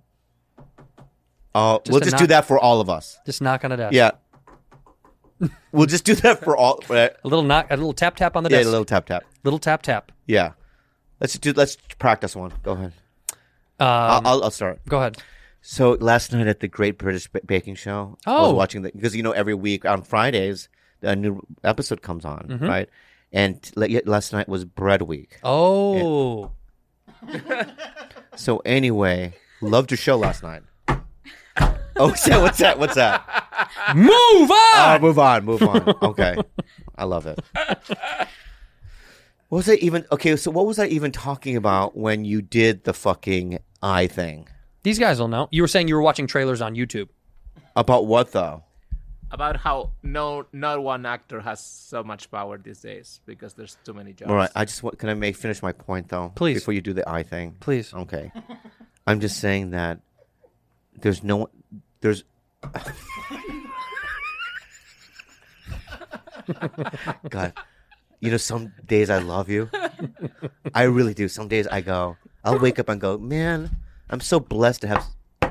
We'll just do that for all of us. Just knock on a desk. Yeah. We'll just do that for all. A little tap tap on the desk. Yeah, a little tap tap. Little tap tap. Yeah. Let's practice one. Go ahead. I'll start. Go ahead. So last night at the Great British Baking Show, I was watching because every week on Fridays a new episode comes on, right? And last night was Bread Week. Oh. So anyway, loved your show last night. Oh, what's that? Move on! Move on. Okay. I love it. What was I even... Okay, so what was I even talking about when you did the fucking eye thing? These guys will know. You were saying you were watching trailers on YouTube. About what, though? About how not one actor has so much power these days because there's too many jobs. All right, can I finish my point, though? Please. Before you do the eye thing? Please. Okay. I'm just saying that there's God, some days I love you. I really do. Some days I'll wake up and go, man, I'm so blessed to have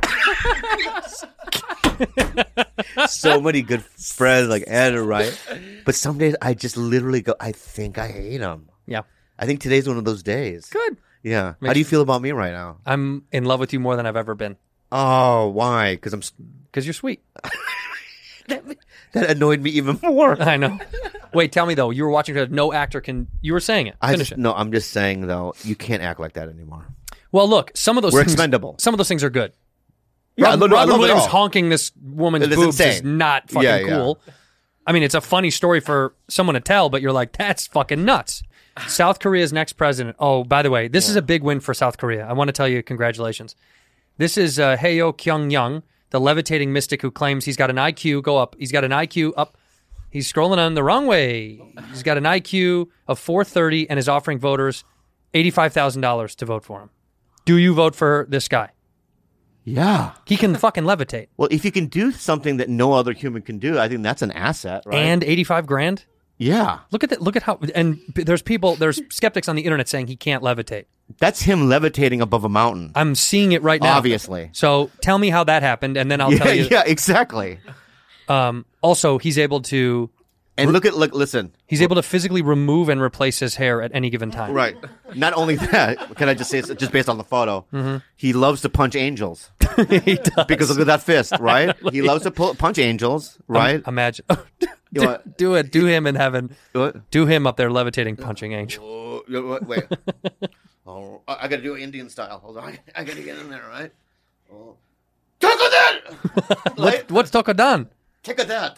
so many good friends like Andrew, right? But some days I just literally go, I think I hate him. Yeah. I think today's one of those days. Good. Yeah. How do you feel about me right now? I'm in love with you more than I've ever been. Oh, why? Because you're sweet. That annoyed me even more. I know. Wait, tell me though. You were watching. No actor can. You were saying it. Finish it. No, I'm just saying though. You can't act like that anymore. Well, look. Some of those we're things, expendable. Some of those things are good. Yeah, Robin Williams honking this woman's boobs is not fucking cool. I mean, it's a funny story for someone to tell, but you're like, that's fucking nuts. South Korea's next president. Oh, by the way, this is a big win for South Korea. I want to tell you, congratulations. This is Haeyo Kyung-young, the levitating mystic who claims he's got an IQ. Go up. He's got an IQ up. He's scrolling on the wrong way. He's got an IQ of 430 and is offering voters $85,000 to vote for him. Do you vote for this guy? Yeah. He can fucking levitate. Well, if you can do something that no other human can do, I think that's an asset, right? And $85,000? Yeah. Look at that. Look at how, and there's skeptics on the internet saying he can't levitate. That's him levitating above a mountain. I'm seeing it right now. Obviously. So tell me how that happened, and then I'll tell you. Yeah, exactly. Also, he's able to... And listen. He's able to physically remove and replace his hair at any given time. Right. Not only that, can I just say, it's just based on the photo, he loves to punch angels. He does. Because look at that fist, right? He loves to punch angels, right? Imagine. Do it. Do him in heaven. What? Do him up there levitating, punching angel. Wait. Oh, I got to do it Indian style. Hold on. I got to get in there, right? Oh. Tokodan! What's Tokodan? Take a that.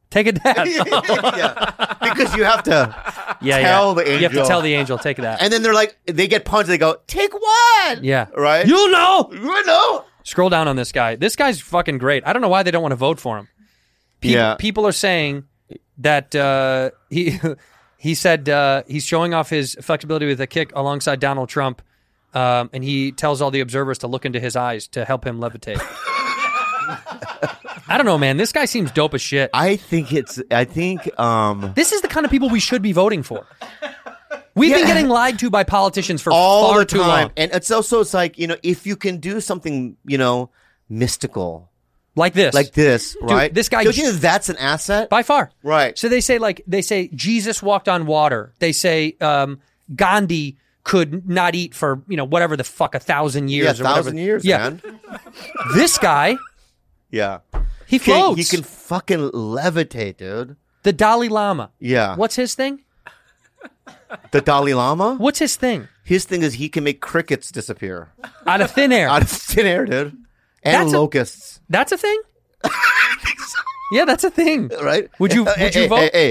Take a dab. Yeah. Because you have to tell the angel. You have to tell the angel, take that. And then they're like, they get punched. They go, take one. Yeah. Right? You'll know. You know. Scroll down on this guy. This guy's fucking great. I don't know why they don't want to vote for him. People are saying that he said he's showing off his flexibility with a kick alongside Donald Trump, and he tells all the observers to look into his eyes to help him levitate. I don't know, man. This guy seems dope as shit. I think this is the kind of people we should be voting for. We've been getting lied to by politicians for all far the too time. long. And it's like, if you can do something, mystical. Like this, right? Dude, this guy. Don't you think that's an asset? By far. Right. So they say Jesus walked on water. They say Gandhi could not eat for, whatever the fuck, 1,000 years. Yeah, 1,000 years, man. This guy. Yeah. He floats. He can fucking levitate, dude. The Dalai Lama. Yeah. What's his thing? The Dalai Lama? What's his thing? His thing is he can make crickets disappear. Out of thin air. Out of thin air, dude. And locusts. That's a thing? Yeah, that's a thing. Right? Would you vote? Hey.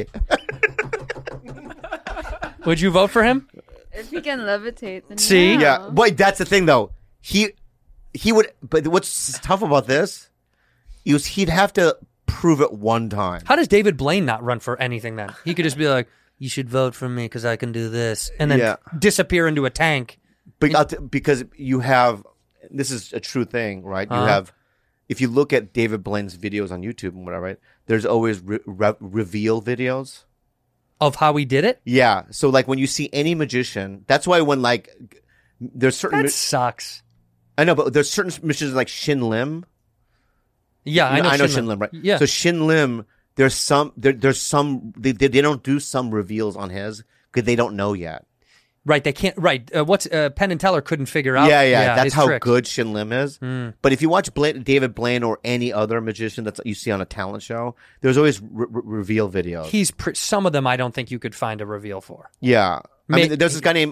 Would you vote for him? If he can levitate, then See? Yeah. But that's the thing, though. He would. But what's tough about this is he'd have to prove it one time. How does David Blaine not run for anything then? He could just be like, you should vote for me because I can do this. And then disappear into a tank. Because you have, this is a true thing, right? You have, if you look at David Blaine's videos on YouTube and whatever, right? There's always reveal videos. Of how he did it? Yeah. So like when you see any magician, that's why when there's certain... That sucks. I know, but there's certain magicians like Shin Lim. Yeah, I know Shin Lim, right? Yeah. So Shin Lim, there's some they don't do some reveals on his because they don't know yet. Right, they can't. Right, what's Penn and Teller couldn't figure out. Yeah, that's how tricks. good Shin Lim is. But if you watch David Blaine or any other magician that you see on a talent show, there's always reveal videos. Some of them I don't think you could find a reveal for. Yeah, I mean, there's this guy named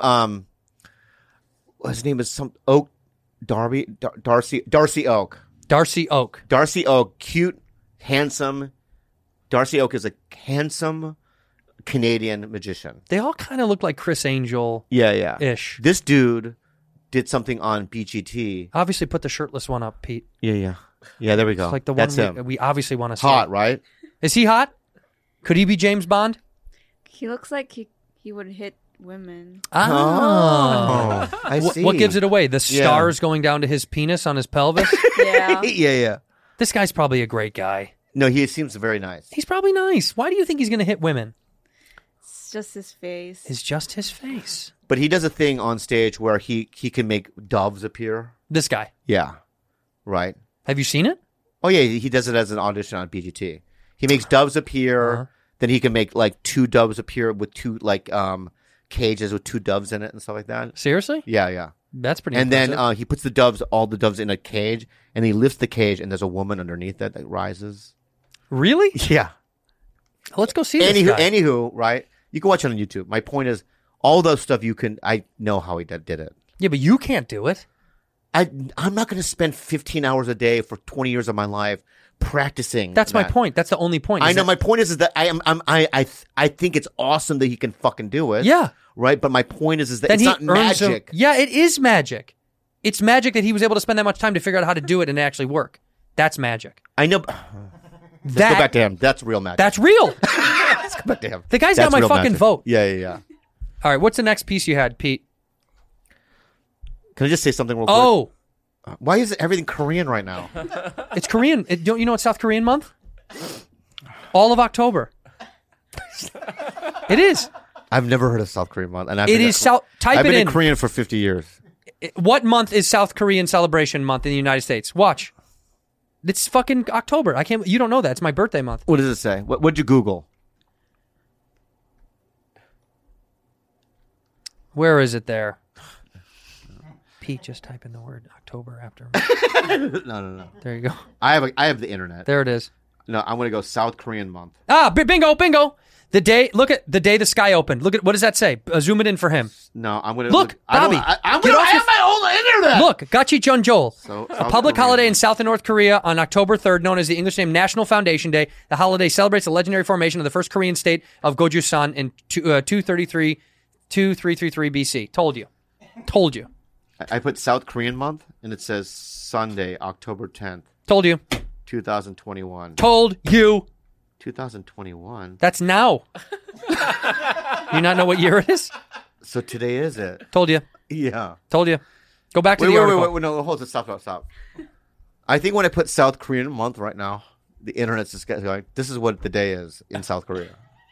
his name is Darcy Oak. Darcy Oak. Darcy Oak, cute, handsome. Darcy Oak is a handsome Canadian magician. They all kind of look like Chris Angel. Yeah. Ish. This dude did something on BGT. Obviously, put the shirtless one up, Pete. Yeah. There we go. It's like the That's one him. we obviously want to see. Hot, right? Is he hot? Could he be James Bond? He looks like he would hit women. Oh, I see. What gives it away? The stars going down to his penis on his pelvis? Yeah. Yeah. This guy's probably a great guy. No, he seems very nice. He's probably nice. Why do you think he's going to hit women? It's just his face. It's just his face. But he does a thing on stage where he can make doves appear. This guy. Yeah. Right. Have you seen it? Oh, yeah. He does it as an audition on BGT. He makes doves appear. Then he can make like 2 doves appear with 2 cages with 2 doves in it and stuff like that. Seriously? Yeah. That's pretty And impressive. then he puts all the doves in a cage, and he lifts the cage, and there's a woman underneath that rises. Really? Yeah. Let's go see this guy. Anywho, right? You can watch it on YouTube. My point is, all those stuff I know how he did it. Yeah, but you can't do it. I'm not going to spend 15 hours a day for 20 years of my life practicing. That's my point. That's the only point. I know. My point is that I think it's awesome that he can fucking do it. Yeah. Right. But my point is that Then it's not magic. Yeah, it is magic. It's magic that he was able to spend that much time to figure out how to do it and actually work. That's magic. I know. Let's go back to him. That's real magic. That's real. Let's go back to him. The guy's got my real fucking magic. vote. Yeah. All right, what's the next piece you had, Pete? Can I just say something real quick? Oh. Why is everything Korean right now? It's Korean. Don't you know it's South Korean month? All of October. It is. I've never heard of South Korean month. And It is South. Type I've it been in. in Korean for 50 years. What month is South Korean Celebration Month in the United States? Watch. It's fucking October. You don't know that. It's my birthday month. What does it say? What'd you Google? Where is it there? Pete, just type in the word October after. No. There you go. I have the internet. There it is. No, I'm gonna go South Korean month. Ah, bingo. The day the sky opened. Look at, what does that say? Zoom it in for him. No, I'm gonna look. Bobby, I'm gonna have my own internet. Look, Gachi Jeonjol, So, a public holiday in South and North Korea on October 3rd, known as the English name National Foundation Day. The holiday celebrates the legendary formation of the first Korean state of Gojusan in 2333 BC. Told you. I put South Korean month, and it says Sunday, October 10th. Told you. 2021. Told you. 2021. That's now. You not know what year it is? So today is it? Told you. Yeah. Told you. Go back to the article. Wait, no, hold it. Stop. I think when I put South Korean month right now, the internet's just going, this is what the day is in South Korea.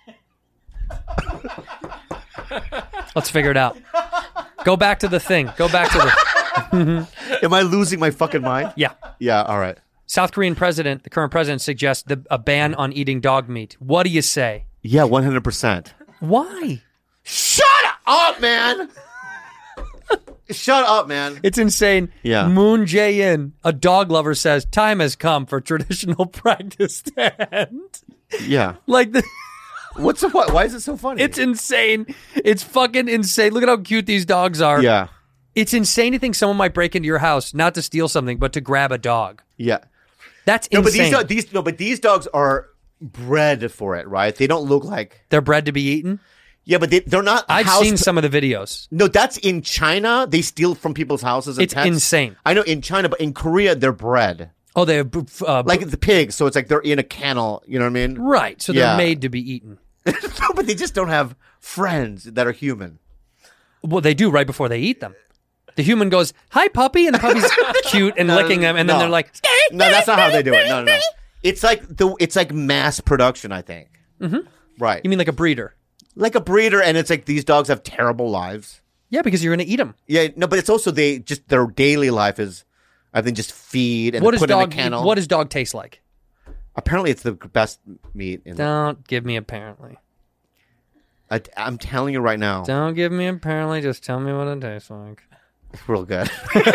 Let's figure it out. Go back to the thing. Am I losing my fucking mind? Yeah. Yeah, all right. South Korean president, the current president, suggests a ban on eating dog meat. What do you say? Yeah, 100%. Why? Shut up, man! Shut up, man. It's insane. Yeah. Moon Jae-in, a dog lover, says time has come for traditional practice to end. Yeah. Like the... What's the what? Why is it so funny? It's insane. It's fucking insane. Look at how cute these dogs are. Yeah. It's insane to think someone might break into your house, not to steal something, but to grab a dog. Yeah. That's No, insane. but these dogs are bred for it, right? They don't look like They're bred to be eaten? Yeah, but they're not. I've seen some of the videos. No, that's in China. They steal from people's houses. And It's pets. insane. I know in China, but in Korea they're bred. Oh, they're like the pigs. So it's like they're in a kennel. You know what I mean? right. So they're made to be eaten. No, but they just don't have friends that are human. Well, they do right before they eat them. The human goes, "Hi, puppy," and the puppy's cute and licking them, and then they're like, "No, that's not how they do it." No. It's like mass production. I think. Mm-hmm. Right. You mean like a breeder? Like a breeder, and it's like these dogs have terrible lives. Yeah, because you're going to eat them. Yeah, no, but it's also their daily life is, I think, just feed and put in a kennel. What does dog taste like? Apparently, it's the best meat. Don't give me apparently. I'm telling you right now. Don't give me apparently. Just tell me what it tastes like. It's real good.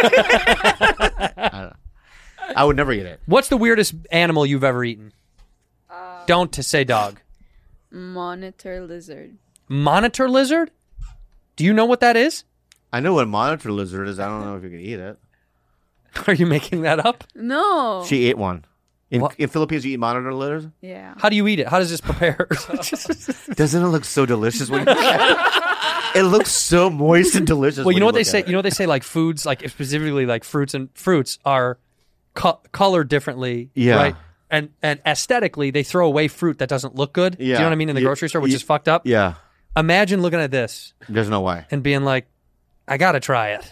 I would never eat it. What's the weirdest animal you've ever eaten? Don't say dog. Monitor lizard. Monitor lizard? Do you know what that is? I know what a monitor lizard is. I don't know if you can eat it. Are you making that up? No. She ate one. In Philippines, you eat monitor lizards? Yeah. How do you eat it? How does this prepare? Doesn't it look so delicious when you it looks so moist and delicious. Well, you know what they say? You know what they say? Like foods, like specifically like fruits are colored differently. Yeah. Right. And aesthetically, they throw away fruit that doesn't look good. Yeah. Do you know what I mean? In the grocery store, which is fucked up. Yeah. Imagine looking at this. There's no way. And being like, I gotta try it.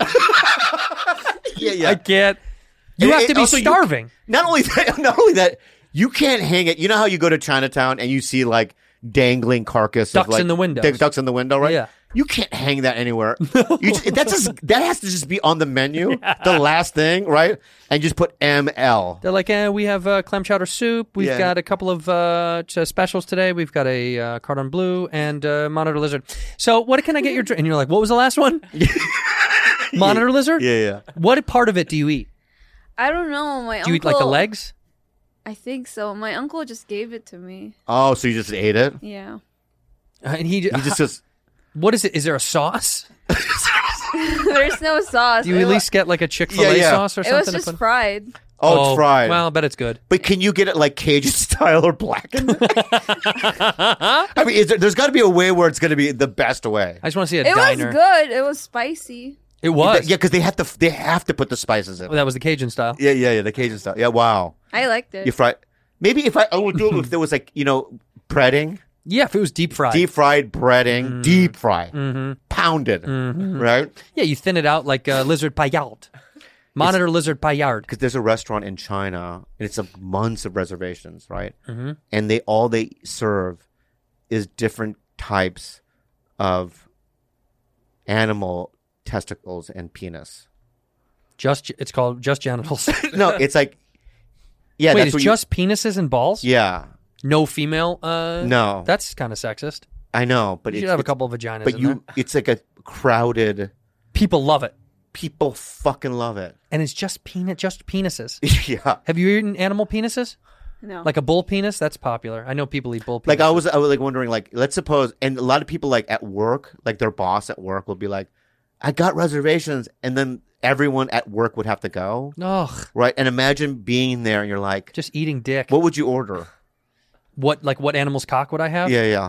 Yeah. I can't. You have to be starving. Not only that, you can't hang it. You know how you go to Chinatown and you see like dangling carcass ducks of like in the window. Ducks in the window, right? Yeah. You can't hang that anywhere. That has to just be on the menu, the last thing, right? And just put ML. They're like, we have clam chowder soup. We've got a couple of specials today. We've got a cordon bleu and monitor lizard. So what can I get your drink? And you're like, what was the last one? Monitor lizard? Yeah. What part of it do you eat? I don't know. Do you eat like the legs? I think so. My uncle just gave it to me. Oh, so you just ate it? Yeah. And he just says, what is it? Is there a sauce? There's no sauce. Do you at least get like a Chick-fil-A sauce or something? It was just fried. Oh, it's fried. Well, I bet it's good. But can you get it like Cajun style or blackened? I mean, there's got to be a way where it's going to be the best way. I just want to see a It diner. was good. It was spicy. It was. Yeah, because they have to put the spices in. Well, that was the Cajun style. Yeah, the Cajun style. Yeah, wow. I liked it. You fry. Maybe I would do it if there was like, breading. Yeah, if it was deep fried. Deep fried breading, deep fry, pounded, right? Yeah, you thin it out like lizard paillard. Monitor lizard paillard. Because there's a restaurant in China, and it's months of reservations, right? Mm-hmm. And all they serve is different types of animal testicles and penis. It's called just genitals. No, it's like, yeah. Wait, that's it's just penises and balls? Yeah. No female? No. That's kind of sexist. I know, but you should have a couple of vaginas but in there. It's like a crowded. People love it. People fucking love it. And it's just penises. Yeah. Have you eaten animal penises? No. Like a bull penis? That's popular. I know people eat bull penis. Like I was like wondering, like, let's suppose, and a lot of people like at work, like their boss at work will be like, I got reservations, and then everyone at work would have to go. Ugh. Right? And imagine being there and you're like, just eating dick. What would you order? What animal's cock would I have? Yeah.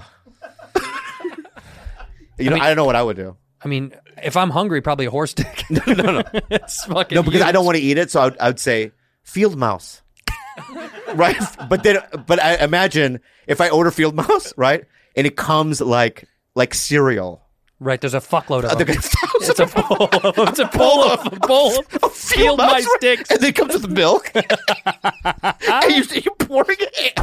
I don't know what I would do. I mean, if I'm hungry, probably a horse dick. No. It's fucking No, because huge. I don't want to eat it, so I would say field mouse. Right? But I imagine if I order field mouse, right? And it comes like cereal. Right, there's a fuckload of them. It's a bowl of field mice dicks. And then it comes with the milk. And you're pouring it.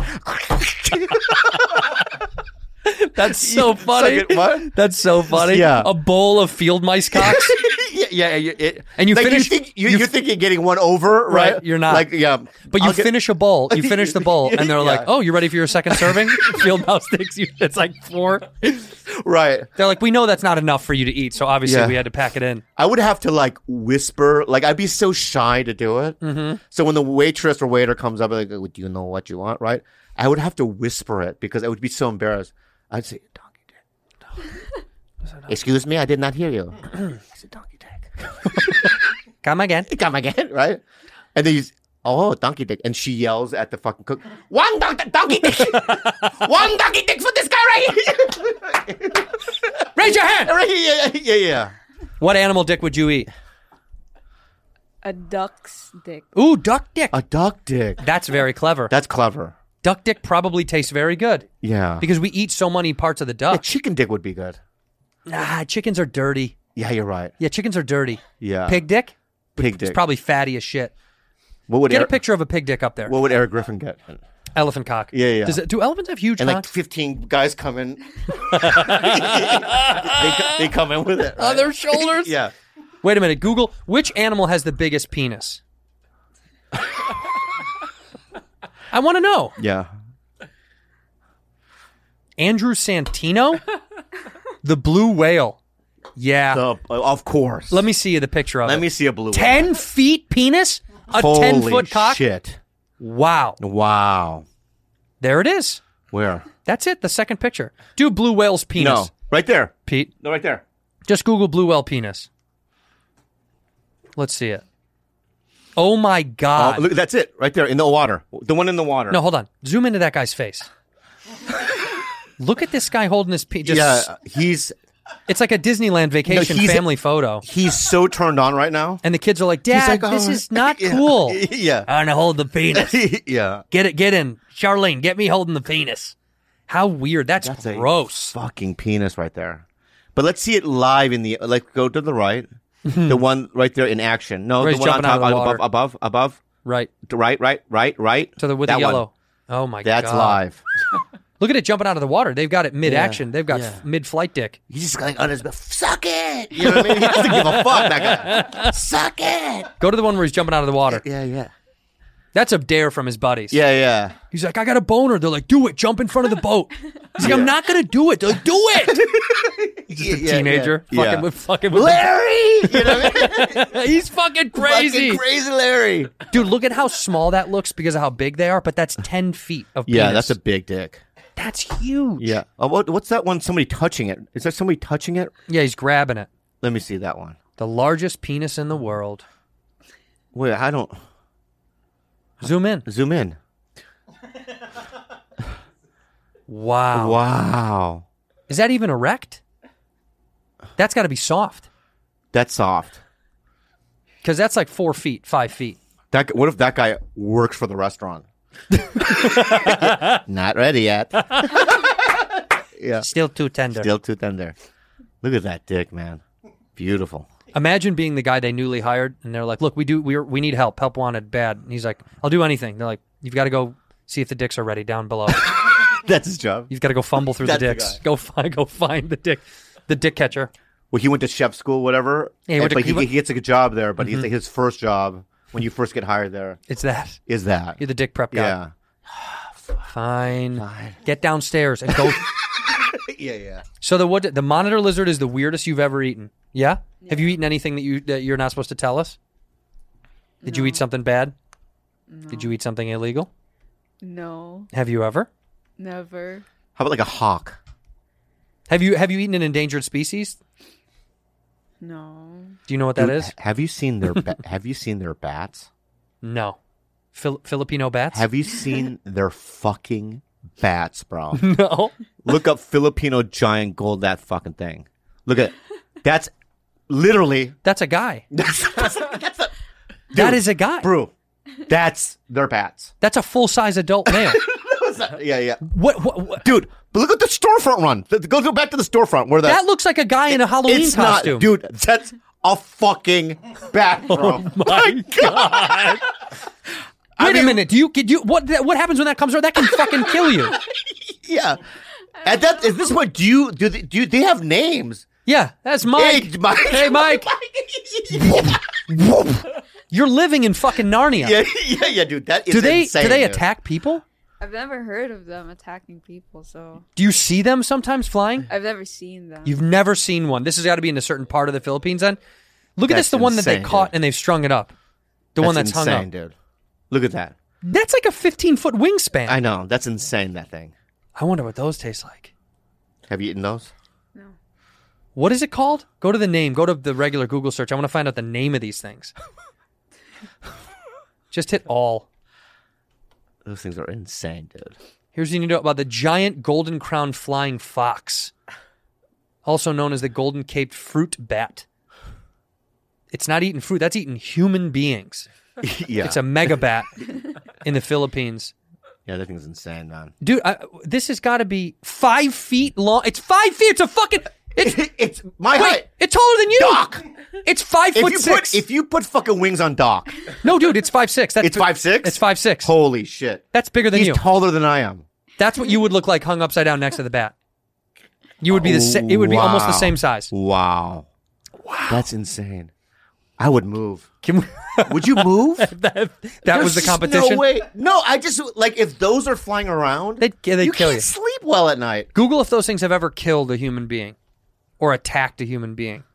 That's so funny. Like what? That's so funny. Yeah. A bowl of field mice cocks. Yeah. And you like finish. You're thinking getting one over, right? You're not. Like, yeah. But you finish a bowl. You finish the bowl, and they're like, "Oh, you ready for your second serving?" Field mouse sticks. It's like 4. Right. They're like, "We know that's not enough for you to eat, so obviously we had to pack it in." I would have to like whisper. Like I'd be so shy to do it. Mm-hmm. So when the waitress or waiter comes up, like, "Do you know what you want?" Right? I would have to whisper it because I would be so embarrassed. I'd say, "Donkey dick." Excuse me, I did not hear you. I said, "Donkey dick." Come again. Come again, right? And then donkey dick. And she yells at the fucking cook, "One donkey dick! One donkey dick for this guy right here!" Raise your hand! Yeah. What animal dick would you eat? A duck's dick. Ooh, duck dick. A duck dick. That's very clever. That's clever. Duck dick probably tastes very good. Yeah. Because we eat so many parts of the duck. Yeah, chicken dick would be good. Nah, chickens are dirty. Yeah, you're right. Yeah, chickens are dirty. Yeah. Pig dick? Pig dick. It's probably fatty as shit. What would Get a picture of a pig dick up there. What would Eric Griffin get? Elephant cock. Yeah. Do elephants have huge and cocks? like 15 guys come in. they come in with it. Right? On their shoulders? Yeah. Wait a minute. Google, which animal has the biggest penis? I want to know. Yeah. Andrew Santino? The blue whale. Yeah. Of course. Let me see you the picture of it. Let me see a blue whale. 10 feet penis? A Holy 10-foot cock? Shit. Wow. There it is. Where? That's it. The second picture. Do blue whale's penis. No. Right there. Pete. No, right there. Just Google blue whale penis. Let's see it. Oh my God. Oh, look, that's it. Right there in the water. The one in the water. No, hold on. Zoom into that guy's face. Look at this guy holding his penis. Yeah, he's... It's like a Disneyland vacation family photo. He's so turned on right now. And the kids are like, Dad, like, this is not cool. Yeah. I want to hold the penis. Yeah. Get in. Charlene, get me holding the penis. How weird. That's gross. Fucking penis right there. But let's see it live in the... Like, go to the right. The one right there in action. No, Where the he's one on jumping out top, of the water. above. Right. Right. To the with that the yellow. one. Oh my God. That's live. Look at it jumping out of the water. They've got it mid-action. They've got mid-flight dick. He's just like on his suck it. You know what I mean? He doesn't give a fuck, that guy. Suck it. Go to the one where he's jumping out of the water. Yeah. That's a dare from his buddies. Yeah. He's like, I got a boner. They're like, do it. Jump in front of the boat. He's like, I'm not going to do it. They're like, do it. He's just a teenager. Fucking with Larry! You know what I mean? He's fucking crazy. Fucking crazy Larry. Dude, look at how small that looks because of how big they are, but that's 10 feet of penis. Yeah, that's a big dick. That's huge. Yeah. Oh, what's that one? Somebody touching it. Is that somebody touching it? Yeah, he's grabbing it. Let me see that one. The largest penis in the world. Wait, I don't... Zoom in. Wow. Is that even erect? That's got to be soft. That's soft. Because that's like 4 feet, 5 feet. What if that guy works for the restaurant? Not ready yet. Yeah. Still too tender. Look at that dick, man. Beautiful. Imagine being the guy they newly hired, and they're like, "Look, we need help. Help wanted bad." And he's like, "I'll do anything." They're like, "You've got to go see if the dicks are ready down below." That's his job. You've got to go fumble through the dicks. Go find the dick catcher. Well, he went to chef school, whatever. Yeah, he gets a good job there, but he's like his first job when you first get hired there. It's that. Is that you're the dick prep guy? Yeah. Fine. Get downstairs and go. Yeah. So the monitor lizard is the weirdest you've ever eaten. Yeah? Have you eaten anything that you're not supposed to tell us? Did you eat something bad? No. Did you eat something illegal? No, Have you ever? never. How about like a hawk? Have you eaten an endangered species? No. Do you know what that is? Have you seen their Have you seen their bats? No. Filipino bats? Have you seen their fucking bats, bro? No. Look up Filipino giant gold, that fucking thing. Look at that's literally That's a guy. that is a guy. bro. That's their bats. That's a full-size adult male. Yeah. What? Dude, but look at the storefront run. Go back to the storefront where That looks like a guy in a Halloween it's costume. not, dude. That's a fucking bat, bro. Oh my god! Wait a minute. Do you what happens when that comes out? That can fucking kill you. Yeah. At that, is this what do they have names? Yeah, that's Mike. Hey, Mike. Hey, Mike. You're living in fucking Narnia. Yeah, dude. That is do they insane, do they dude. attack people? I've never heard of them attacking people, so Do you see them sometimes flying? I've never seen them. You've never seen one. This has got to be in a certain part of the Philippines. Then look at That's this, the one that they insane, caught dude. and they've strung it up. The one that's hung insane, up. dude. Look at that. That's like a 15-foot wingspan. I know. That's insane. That thing. I wonder what those taste like. Have you eaten those? No. What is it called? Go to the name. Go to the regular Google search. I want to find out the name of these things. Just hit all. Those things are insane, dude. Here's what you need to know about the giant golden crowned flying fox, also known as the golden caped fruit bat. It's not eating fruit. That's eating human beings. Yeah. It's a mega bat in the Philippines. Yeah, that thing's insane, man. Dude, this has got to be 5 feet long. It's 5 feet. It's a fucking... It's my Wait, height. it's taller than you. Doc. It's 5'6". If you put fucking wings on Doc, No, dude, it's 5'6". That's it's 5'6". It's 5'6". Holy shit! That's bigger than He's you. taller than I am. That's what you would look like hung upside down next to the bat. You would be it would be almost the Wow. same size. Wow. That's insane. I would move. Can we, Would you move? that was the There's competition. No way. No, I just like if those are flying around, They'd kill can't you. sleep well at night. Google if those things have ever killed a human being or attacked a human being.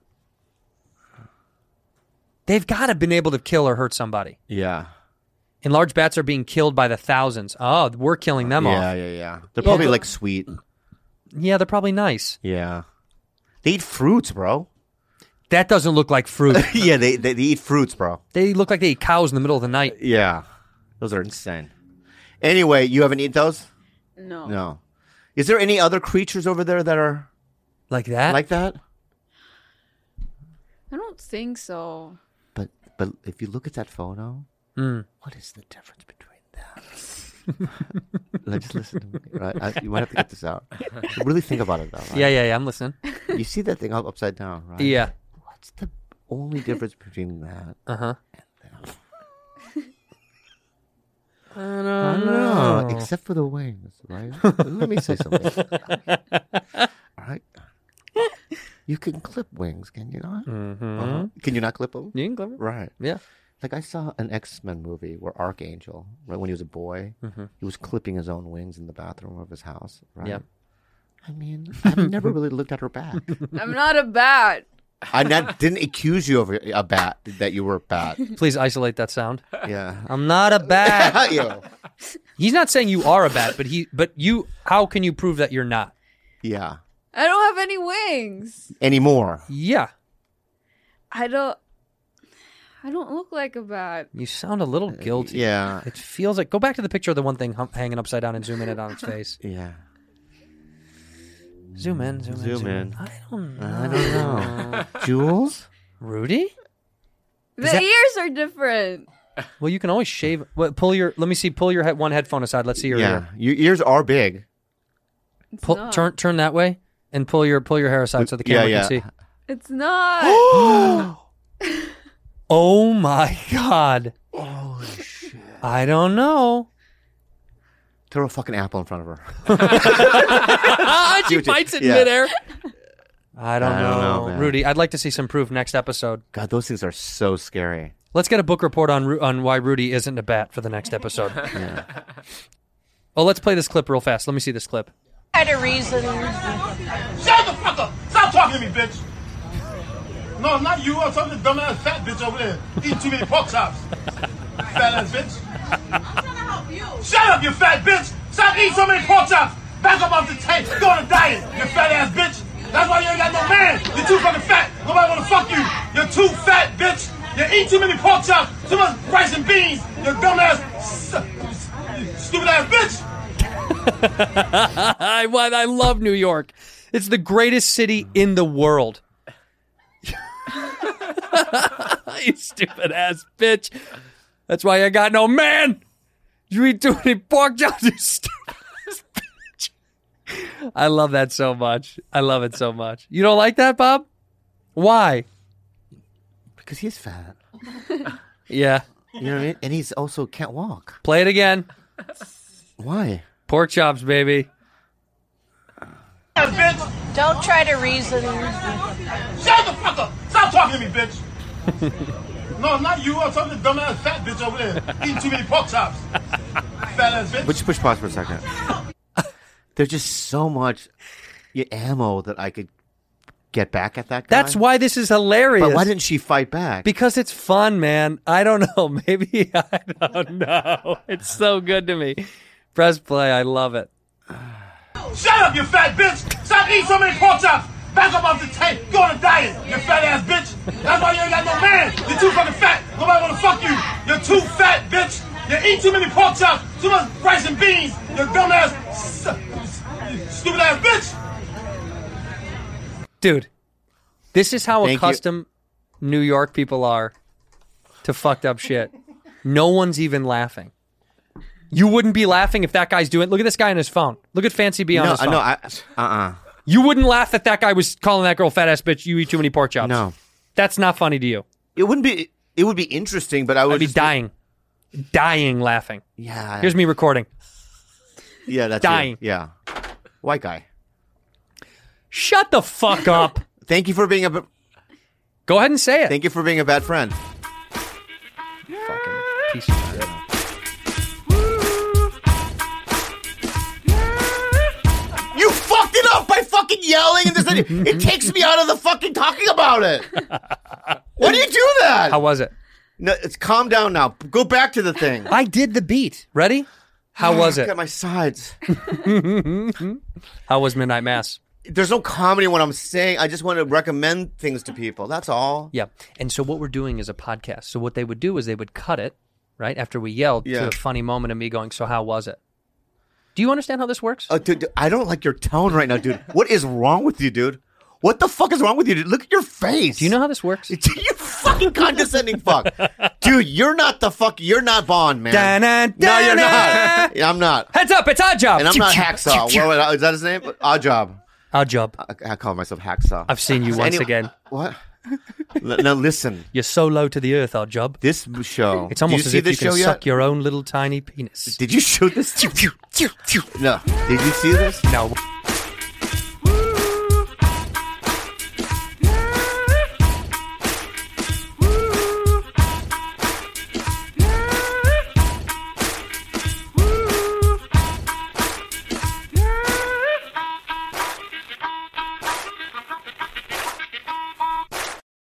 They've got to have been able to kill or hurt somebody. Yeah. And large bats are being killed by the thousands. Oh, we're killing them off. Yeah. They're probably like sweet. Yeah, they're probably nice. Yeah. They eat fruits, bro. That doesn't look like fruit. Yeah, they eat fruits, bro. They look like they eat cows in the middle of the night. Yeah. Those are insane. Anyway, you haven't eaten those? No. No. Is there any other creatures over there that are Like that? like that? I don't think so. But if you look at that photo, what is the difference between them? Let's listen to me. Right? You might have to get this out. Really think about it, though. Right? Yeah, I'm listening. You see that thing upside down, right? Yeah. What's the only difference between that? Uh-huh. I don't know. Except for the wings, right? Let me say something. All right. You can clip wings, can you not? Mm-hmm. Can you not clip them? You can clip it. Right. Yeah. Like I saw an X-Men movie where Archangel, right when he was a boy, he was clipping his own wings in the bathroom of his house. Right. Yeah. I mean, I've never really looked at her back. I'm not a bat. I didn't accuse you of a bat that you were a bat. Please isolate that sound. Yeah. I'm not a bat. Yo. He's not saying you are a bat, but you. How can you prove that you're not? Yeah. I don't have any wings. Anymore. Yeah. I don't look like a bat. You sound a little guilty. Yeah. It feels like. Go back to the picture of the one thing hanging upside down and zoom in it on its face. Yeah. Zoom in. Zoom in. I don't know. I don't know. Jules? Rudy? The ears are different. Well, you can always shave. Let me see. Pull your one headphone aside. Let's see your Yeah. ear. Your ears are big. Turn that way and pull your hair aside so the camera can see. It's not. Oh my God. Holy shit. I don't know. Throw a fucking apple in front of her. She bites it in Yeah. midair. I don't know, know. man. Rudy, I'd like to see some proof next episode. God, those things are so scary. Let's get a book report on why Rudy isn't a bat for the next episode. Yeah. Oh, let's play this clip real fast. Let me see this clip. Had a reason. Shut the fuck up! Stop talking to me, bitch! No, not you. I'm talking to the dumbass fat bitch over there. Eating too many pork chops. Fat ass bitch. Shut up, you fat bitch! Stop eating so many pork chops! Back up off the tank, go on a diet, you fat ass bitch! That's why you ain't got no man! You're too fucking fat! Nobody wanna fuck you! You're too fat, bitch! You eat too many pork chops, too much rice and beans, you dumb ass, stupid ass bitch! I love New York. It's the greatest city in the world. You stupid ass bitch. That's why I got no man. You eat too many pork chops, you stupid ass bitch. I love that so much. I love it so much. You don't like that, Bob? Why? Because he's fat. Yeah. You know what I mean? And he's also can't walk. Play it again. Why? Pork chops, baby. Don't try to reason. Shut the fuck up! Stop talking to me, bitch! No, not you. I'm talking to the dumbass fat bitch over there eating too many pork chops. Fat ass bitch. Would you push pause for a second? There's just so much ammo that I could get back at that guy. That's why this is hilarious. But why didn't she fight back? Because it's fun, man. I don't know. Maybe I don't know. It's so good to me. Press play. I love it. Shut up, you fat bitch! Stop eating so many pork chops! Back up off the tank, go on a diet, you fat ass bitch! That's why you ain't got no man! You're too fucking fat! Nobody wanna fuck you! You're too fat, bitch! You eat too many pork chops, too much rice and beans, you dumb ass, stupid ass bitch! Dude, this is how accustomed New York people are to fucked up shit. No one's even laughing. You wouldn't be laughing if that guy's doing... Look at this guy on his phone. Look at Fancy B on his phone. No, You wouldn't laugh if that guy was calling that girl fat ass bitch, you eat too many pork chops. No. That's not funny to you. It wouldn't be... It would be interesting, but I'd be dying. Dying laughing. Yeah. Here's me recording. Yeah, that's dying. You. Yeah. White guy. Shut the fuck up. Thank you for being a... Go ahead and say it. Thank you for being a bad friend. Fucking piece of shit. You fucked it up by fucking yelling and this. It takes me out of the fucking talking about it. Why do you do that? How was it? No, it's calm down now. Go back to the thing. I did the beat. Ready? How was it? Look at my sides. How was Midnight Mass? There's no comedy when I'm saying. I just want to recommend things to people. That's all. Yeah. And so what we're doing is a podcast. So what they would do is they would cut it, right, after we yelled to a funny moment of me going, so how was it? Do you understand how this works? Dude, I don't like your tone right now, dude. What is wrong with you, dude? What the fuck is wrong with you, dude? Look at your face. Do you know how this works? You fucking condescending fuck. Dude, you're not You're not Bond, man. No, you're not. Yeah, I'm not. Heads up, it's Odd Job. And I'm not Hacksaw. Is that his name? Odd Job. Odd Job. I call myself Hacksaw. I've seen you once again. What? Now listen. You're so low to the earth, Odd Job. This show. It's almost as if you can suck your own little tiny penis. Did you shoot this? No. Did you see this? No.